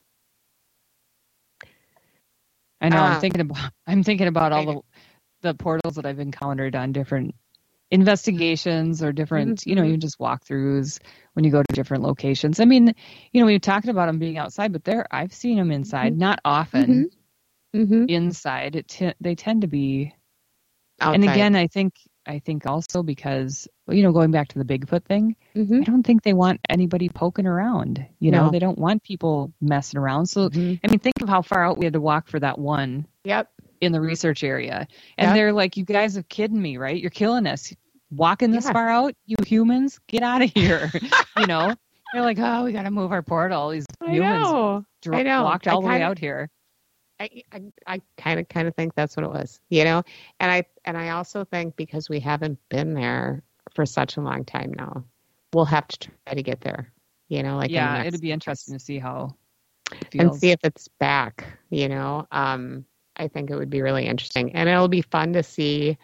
I know. Uh, I'm thinking about, I'm thinking about all the, the portals that I've encountered on different investigations or different, mm-hmm. you know, you just walkthroughs when you go to different locations. I mean, you know, we've talked about them being outside, but there, I've seen them inside, mm-hmm. not often
mm-hmm.
inside. It t- they tend to be,
outside.
And again, I think, I think also because you know, going back to the Bigfoot thing,
Mm-hmm.
I don't think they want anybody poking around. You know,
No.
they don't want people messing around. So,
Mhm.
I mean, think of how far out we had to walk for that one
Yep.
in the research area. And
Yep.
they're like, you guys are kidding me, right? You're killing us. Walking this
Yeah.
far out, you humans, get out of here. You know, they're like, oh, we got to move our portal. These
I
humans
know.
dro-
I know.
walked
I
all the way
kinda-
out here.
I I, I kind of kind of think that's what it was, you know. And I and I also think because we haven't been there for such a long time now, we'll have to try to get there, you know. Like in the
Yeah,
next
it'd be
months.
interesting to see how it
and
feels.
see if it's back, you know. Um, I think it would be really interesting, and it'll be fun to see.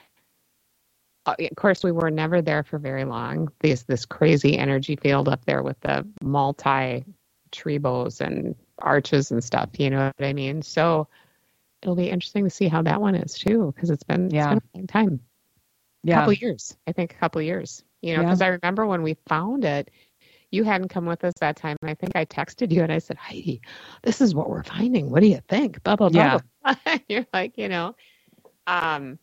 Uh, of course, we were never there for very long. This this crazy energy field up there with the multi tree bows and arches and stuff. You know what I mean? So it'll be interesting to see how that one is too, because it's been
Yeah.
it's been a long time, a
Yeah.
couple years. I think a couple years. You know,
Yeah.
because I remember when we found it. You hadn't come with us that time. I think I texted you and I said, Heidi, this is what we're finding. What do you think? Blah, blah, blah.
Yeah.
blah. You're like, you know. Um.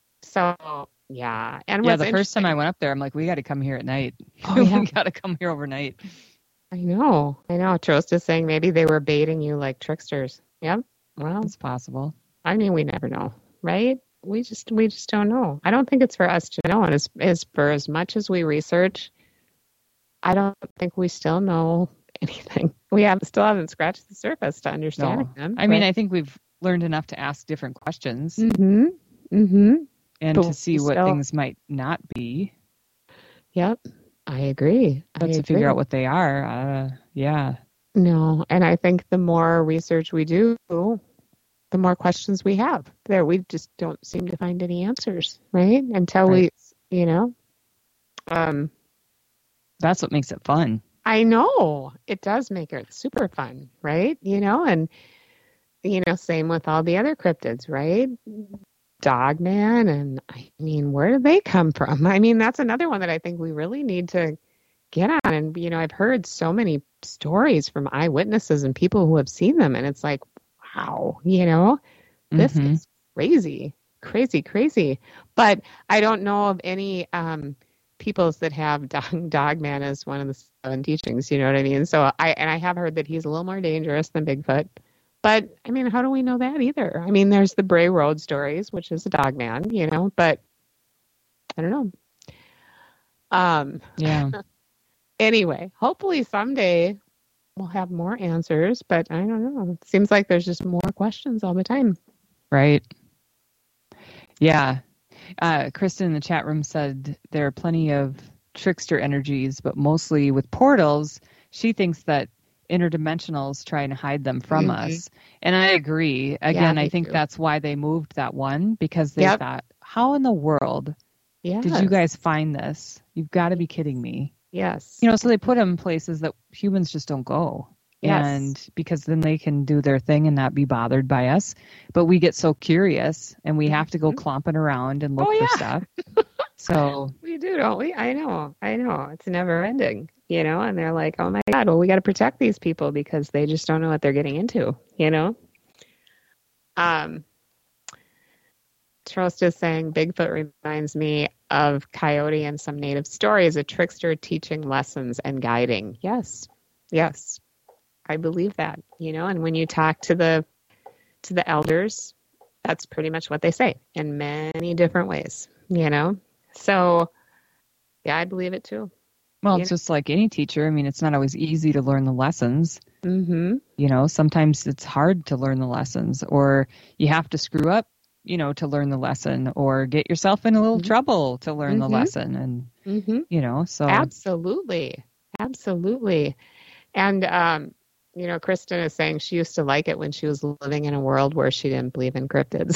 So, yeah. And
Yeah,
what's
the first time I
interesting-
went up there, I'm like, we got to come here at night.
Oh, yeah.
We got to come here overnight.
I know. I know. Trost is saying maybe they were baiting you like tricksters. Yep. Well,
It's possible.
I mean, we never know, right? We just we just don't know. I don't think it's for us to know. And as, as for as much as we research, I don't think we still know anything. We have still haven't scratched the surface to understanding
No.
them.
I mean, I think we've learned enough to ask different questions
Mm-hmm. Mm-hmm.
and
but
to see
we
what
still-
things might not be,
Yep. I agree. I
but to
agree.
figure out what they are. Uh, yeah.
No, and I think the more research we do, the more questions we have. There, we just don't seem to find any answers, right? Until
Right.
we, you know. Um,
That's what makes it fun.
I know it does make it super fun, right? You know, and you know, same with all the other cryptids, right? Dogman, and I mean, where did they come from? I mean, that's another one that I think we really need to get on. And you know, I've heard so many stories from eyewitnesses and people who have seen them, and it's like, wow, you know, this
Mhm.
is crazy, crazy, crazy. But I don't know of any um, peoples that have dog, Dogman as one of the seven teachings. You know what I mean? So I and I have heard that he's a little more dangerous than Bigfoot. But I mean, how do we know that either? I mean, there's the Bray Road stories, which is a Dogman, you know, but I don't know. Um.
Yeah.
Anyway, hopefully someday we'll have more answers, but I don't know. It seems like there's just more questions all the time.
Right. Yeah. Uh, Kristen in the chat room said there are plenty of trickster energies, but mostly with portals, she thinks that interdimensionals try and hide them from
Mhm.
us. And I agree. Again,
me
I think
too.
that's why they moved that one, because they
Yep.
thought, how in the world
Yeah.
did you guys find this? You've got to be kidding me.
Yes.
You know, so they put them places that humans just don't go.
Yes.
And because then they can do their thing and not be bothered by us. But we get so curious and we have to go clomping around and look
Oh,
for
yeah.
stuff. So,
We do, don't we? I know. I know. It's never ending, you know, and they're like, oh my God, well, we got to protect these people because they just don't know what they're getting into, you know? Um, Trost is saying Bigfoot reminds me of Coyote and some native stories, a trickster teaching lessons and guiding. Yes. Yes. I believe that, you know, and when you talk to the, to the elders, that's pretty much what they say in many different ways, you know? So, yeah, I believe it too.
well,
You
it's just like any teacher. I mean, it's not always easy to learn the lessons.
Mm-hmm.
You know, sometimes it's hard to learn the lessons, or you have to screw up, you know, to learn the lesson, or get yourself in a little
Mhm.
trouble to learn the
Mhm.
lesson. And,
Mm-hmm.
you know, so
Absolutely. Absolutely. And, um, you know, Kristen is saying she used to like it when she was living in a world where she didn't believe in cryptids.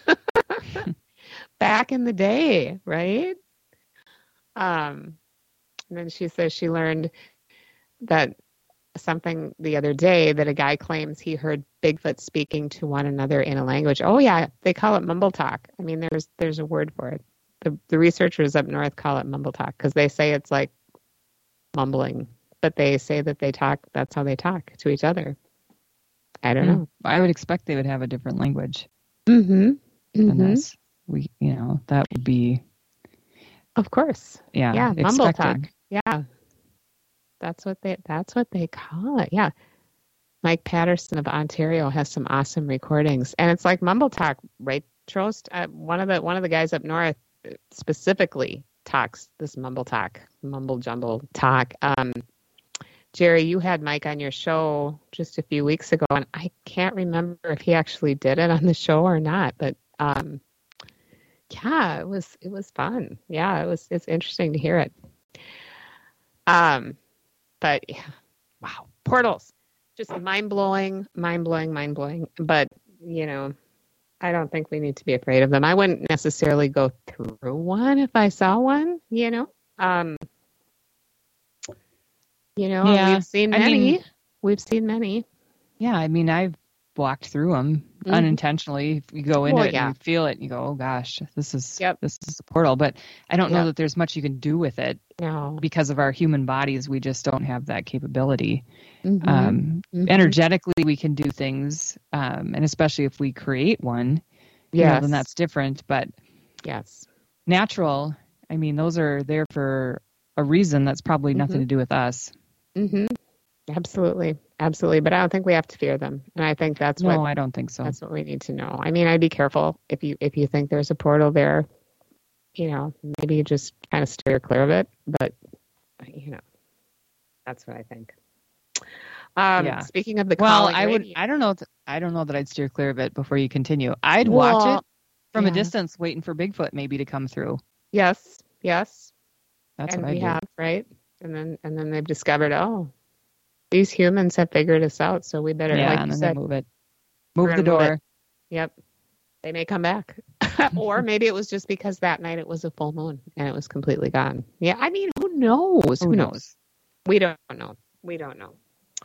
Back in the day, right? Um, and then she says she learned that something the other day that a guy claims he heard Bigfoot speaking to one another in a language. Oh yeah, they call it mumble talk. I mean, there's there's a word for it. The the researchers up north call it mumble talk because they say it's like mumbling, but they say that they talk. That's how they talk to each other. I don't know.
I would expect they would have a different language
Mm-hmm.
than
Mm-hmm.
us. We, you know, that would be
Of course.
Yeah.
Yeah. Mumble
expected.
talk. Yeah. That's what they, that's what they call it. Yeah. Mike Patterson of Ontario has some awesome recordings, and it's like mumble talk, right? Trost, uh, one of the, one of the guys up north specifically talks this mumble talk, mumble jumble talk. Um, Jerry, you had Mike on your show just a few weeks ago, and I can't remember if he actually did it on the show or not, but, um, yeah, it was, it was fun. Yeah, it was, it's interesting to hear it. Um, but yeah, wow. Portals, just mind blowing, mind blowing, mind blowing. But, you know, I don't think we need to be afraid of them. I wouldn't necessarily go through one if I saw one, you know, um, you know,
Yeah.
we've seen
I
many,
mean-
we've seen many.
Yeah. I mean, I've walked through them
Mhm.
unintentionally. If you go into
Well,
it
yeah.
and you feel it and you go, oh gosh, this is,
Yep.
this is a portal. But I don't
Yep.
know that there's much you can do with it
No.
because of our human bodies. We just don't have that capability.
Mhm.
Um,
Mhm.
Energetically, we can do things. Um, and especially if we create one, you know,
Yes.
then that's different. But
Yes.
natural, I mean, those are there for a reason that's probably nothing
Mhm.
to do with us.
Mm-hmm. Absolutely. Absolutely. But I don't think we have to fear them. And I think that's
No,
what,
I don't think so.
that's what we need to know. I mean, I'd be careful if you, if you think there's a portal there, you know, maybe you just kind of steer clear of it, but you know, that's what I think. Um,
Yeah.
Speaking of the
Well,
calling
I would.
radio-
I don't know. th- I don't know that I'd steer clear of it before you continue. I'd watch
Well,
it from
yeah.
a distance, waiting for Bigfoot maybe to come through.
Yes. Yes.
That's
and
what I
we
do.
have, right? And then, and then they've discovered, oh, these humans have figured us out. So we better,
Yeah,
like
and
you
then
said,
they move it.
we're
Move the
gonna move
door.
it. Yep. They may come back. Or maybe it was just because that night it was a full moon and it was completely gone. Yeah. I mean, who knows? Who,
Who
knows?
knows?
We don't know. We don't know.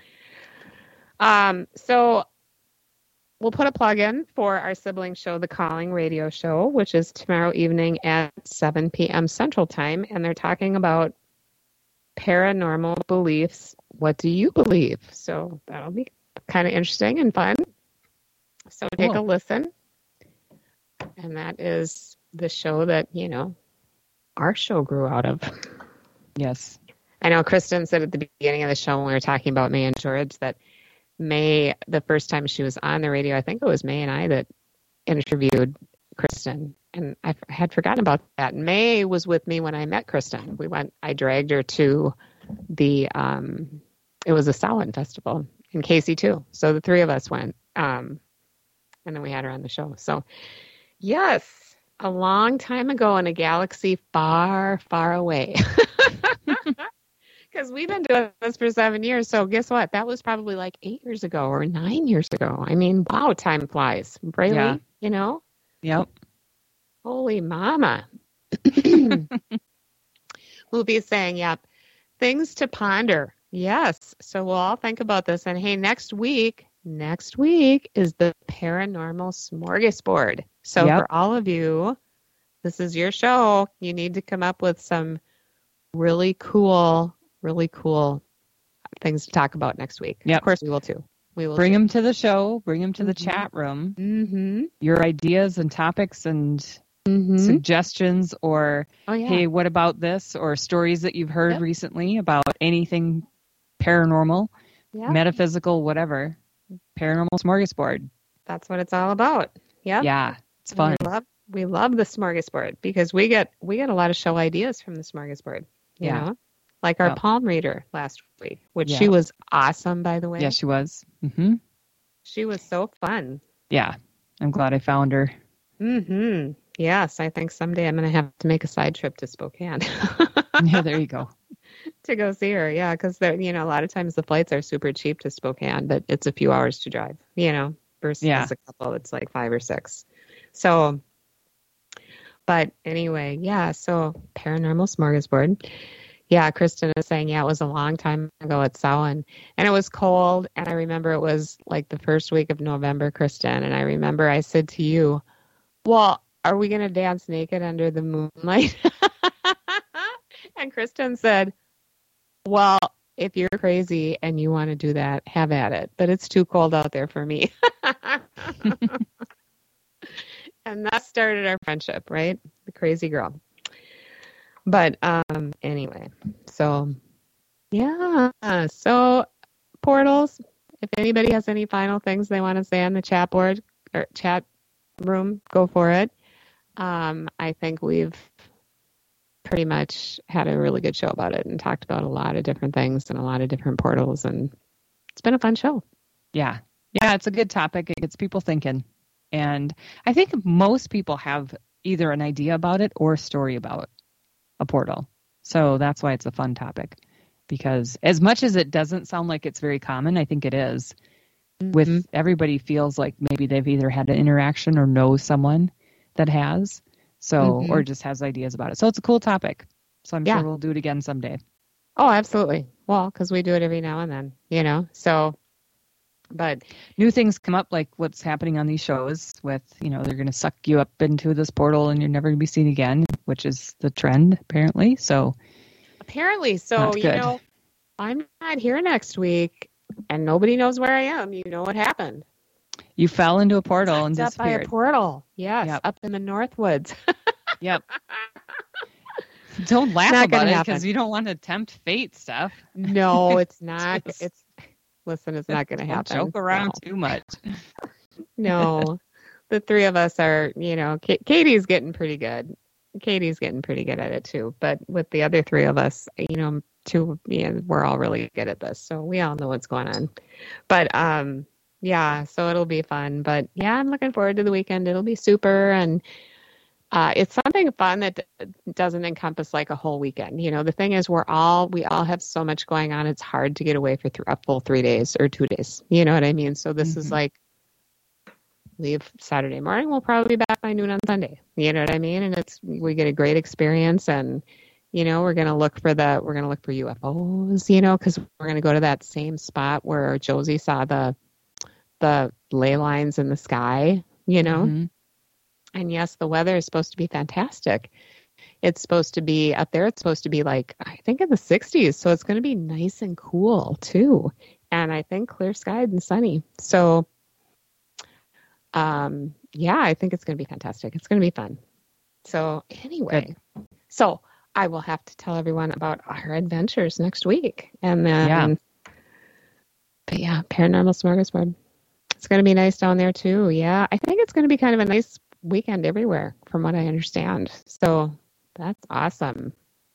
Um, so we'll put a plug in for our sibling show, The Calling Radio Show, which is tomorrow evening at seven p.m. Central Time. And they're talking about paranormal beliefs. What do you believe? So that'll be kind of interesting and fun. So take
Cool.
a listen. And that is the show that, you know, our show grew out of.
Yes.
I know Kristen said at the beginning of the show when we were talking about May and George that May, the first time she was on the radio, I think it was May and I that interviewed Kristen. And I f- had forgotten about that. May was with me when I met Kristen. We went, I dragged her to the, um, it was a Samhain festival, and Casey too. So the three of us went. Um, and then we had her on the show. So, yes, a long time ago in a galaxy far, far away. Because we've been doing this for seven years. So guess what? That was probably like eight years ago or nine years ago. I mean, wow, time flies. Really?
Yeah.
You know?
Yep.
Holy mama. Movie saying, yep. Things to ponder. Yes. So we'll all think about this. And hey, next week, next week is the Paranormal Smorgasbord. So
Yep.
for all of you, this is your show. You need to come up with some really cool, really cool things to talk about next week.
Yep.
Of course, we will too. We will
Bring them to the show. Bring them to the
Mhm.
chat room.
Mm-hmm.
Your ideas and topics and
Mm-hmm.
suggestions, or
Oh yeah.
hey, what about this? Or stories that you've heard
Yep.
recently about anything paranormal,
yeah.
metaphysical, whatever. Paranormal Smorgasbord.
That's what it's all about. Yep.
Yeah, it's
And
fun.
We love we love the smorgasbord because we get we get a lot of show ideas from the smorgasbord. You
Yeah.
know, like our
Yeah.
palm reader last week, which
Yeah.
she was awesome, by the way.
Yeah, she was. hmm
She was so fun.
Yeah, I'm glad I found her.
Mm-hmm. Yes, I think someday I'm going to have to make a side trip to Spokane
Yeah, there you go.
to go see her. Yeah, because you know a lot of times the flights are super cheap to Spokane, but it's a few hours to drive. You know, versus
Yeah.
a couple it's like five or six. So, but anyway, yeah. So Paranormal Smorgasbord. Yeah, Kristen is saying, yeah, it was a long time ago at Samhain, and it was cold. And I remember it was like the first week of November, Kristen. And I remember I said to you, well, are we going to dance naked under the moonlight? And Kristen said, well, if you're crazy and you want to do that, have at it. But it's too cold out there for me. And that started our friendship, right? The crazy girl. But um, anyway, so yeah, so portals. If anybody has any final things they want to say on the chat board or chat room, go for it. Um, I think we've pretty much had a really good show about it and talked about a lot of different things and a lot of different portals, and it's been a fun show.
Yeah. Yeah, it's a good topic. It gets people thinking. And I think most people have either an idea about it or a story about a portal. So that's why it's a fun topic. Because as much as it doesn't sound like it's very common, I think it is. Mm-hmm. With everybody feels like maybe they've either had an interaction or know someone that has. So, mm-hmm. or just has ideas about it. So it's a cool topic. So I'm yeah. sure we'll do it again someday.
Oh, absolutely. Well, because we do it every now and then, you know, so. But
new things come up, like what's happening on these shows with, you know, they're going to suck you up into this portal and you're never going to be seen again, which is the trend, apparently. So
apparently. So, you know, I'm not here next week and nobody knows where I am. You know what happened?
You fell into a portal and
up
disappeared.
By a portal. Yes. Yep. Up in the Northwoods.
Yep. Don't laugh about it because you don't want to tempt fate stuff.
No, it's not. Just... It's Listen, it's not going to happen.
Joke around no. too much.
No, the three of us are, you know, K- Katie's getting pretty good. Katie's getting pretty good at it too. But with the other three of us, you know, two, yeah, we're all really good at this. So we all know what's going on. But um, yeah, so it'll be fun. But yeah, I'm looking forward to the weekend. It'll be super. And Uh, it's something fun that doesn't encompass like a whole weekend. You know, the thing is we're all, we all have so much going on. It's hard to get away for th- a full three days or two days. You know what I mean? So this mm-hmm. is like leave Saturday morning. We'll probably be back by noon on Sunday. You know what I mean? And it's, we get a great experience and, you know, we're going to look for the, we're going to look for U F Os, you know, cause we're going to go to that same spot where Josie saw the, the ley lines in the sky, you know? Mm-hmm. And yes, the weather is supposed to be fantastic. It's supposed to be up there. It's supposed to be like, I think in the sixties. So it's going to be nice and cool too. And I think clear skied and sunny. So, um, yeah, I think it's going to be fantastic. It's going to be fun. So anyway, Good. so I will have to tell everyone about our adventures next week. And then, yeah. but yeah, Paranormal Smorgasbord. It's going to be nice down there too. Yeah. I think it's going to be kind of a nice weekend everywhere from what I understand. So that's awesome.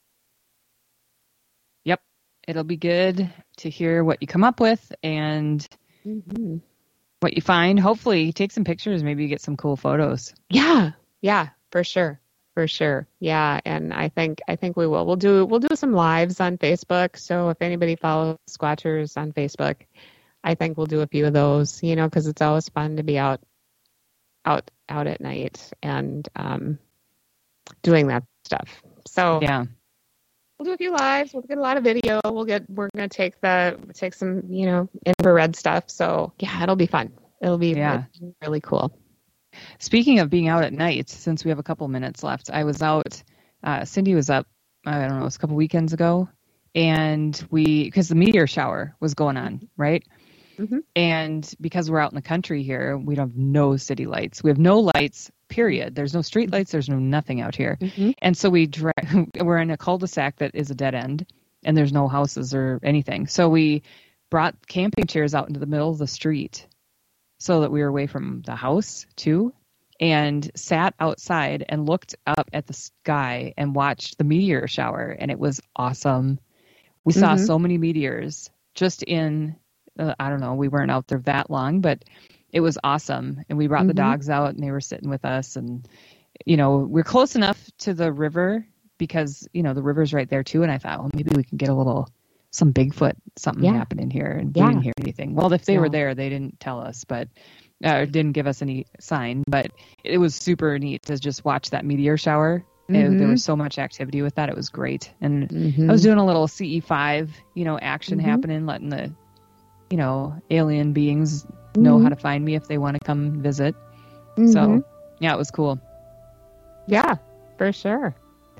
Yep. It'll be good to hear what you come up with and mm-hmm. what you find. Hopefully take some pictures. Maybe you get some cool photos.
Yeah. Yeah, for sure. For sure. Yeah. And I think, I think we will, we'll do, we'll do some lives on Facebook. So if anybody follows Squatchers on Facebook, I think we'll do a few of those, you know, cause it's always fun to be out out out at night and um doing that stuff. So
yeah,
we'll do a few lives, we'll get a lot of video, we'll get we're gonna take the take some, you know, infrared stuff. So yeah, it'll be fun. It'll be yeah. really, really cool.
Speaking of being out at night, since we have a couple minutes left, I was out uh Cindy was up I don't know, it was a couple weekends ago, and we because the meteor shower was going on, right? Mm-hmm. And because we're out in the country here, we don't have no city lights. We have no lights, period. There's no street lights. There's no nothing out here. Mm-hmm. And so we dra- we're in a cul-de-sac that is a dead end, and there's no houses or anything. So we brought camping chairs out into the middle of the street so that we were away from the house too, and sat outside and looked up at the sky and watched the meteor shower. And it was awesome. We mm-hmm. saw so many meteors just in... Uh, I don't know, we weren't out there that long, but it was awesome. And we brought mm-hmm. the dogs out and they were sitting with us. And, you know, we're close enough to the river because, you know, the river's right there too. And I thought, well, maybe we can get a little, some Bigfoot, something yeah. happening here. And yeah. we didn't hear anything. Well, if they yeah. were there, they didn't tell us, but, uh, didn't give us any sign. But it was super neat to just watch that meteor shower. Mm-hmm. It, there was so much activity with that. It was great. And mm-hmm. I was doing a little C E five, you know, action mm-hmm. happening, letting the, you know, alien beings know mm-hmm. how to find me if they want to come visit. Mm-hmm. So, yeah, it was cool.
Yeah, for sure.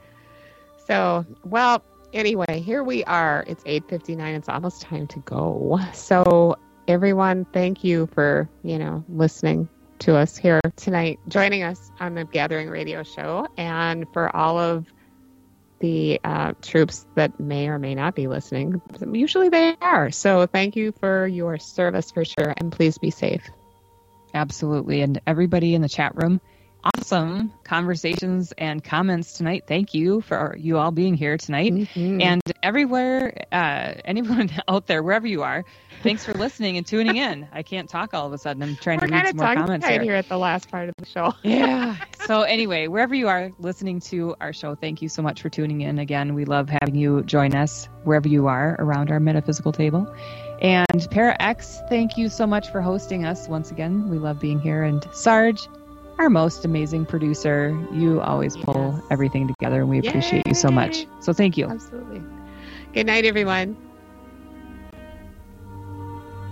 So, well, anyway, here we are. It's eight fifty-nine. It's almost time to go. So, everyone, thank you for, you know, listening to us here tonight, joining us on the Gathering Radio Show, and for all of the uh, troops that may or may not be listening. Usually they are. So thank you for your service for sure. And please be safe.
Absolutely. And everybody in the chat room, awesome conversations and comments tonight. Thank you for you all being here tonight. Mm-hmm. And everywhere, uh, anyone out there, wherever you are, thanks for listening and tuning in. I can't talk all of a sudden. I'm trying
We're
to read some more comments
right
here.
here at the last part of the show.
Yeah. So anyway, wherever you are listening to our show, thank you so much for tuning in. Again, we love having you join us wherever you are around our metaphysical table. And Para X, thank you so much for hosting us once again. We love being here. And Sarge, our most amazing producer, you always pull yes. everything together, and we Yay. appreciate you so much. So thank you.
Absolutely. Good night, everyone.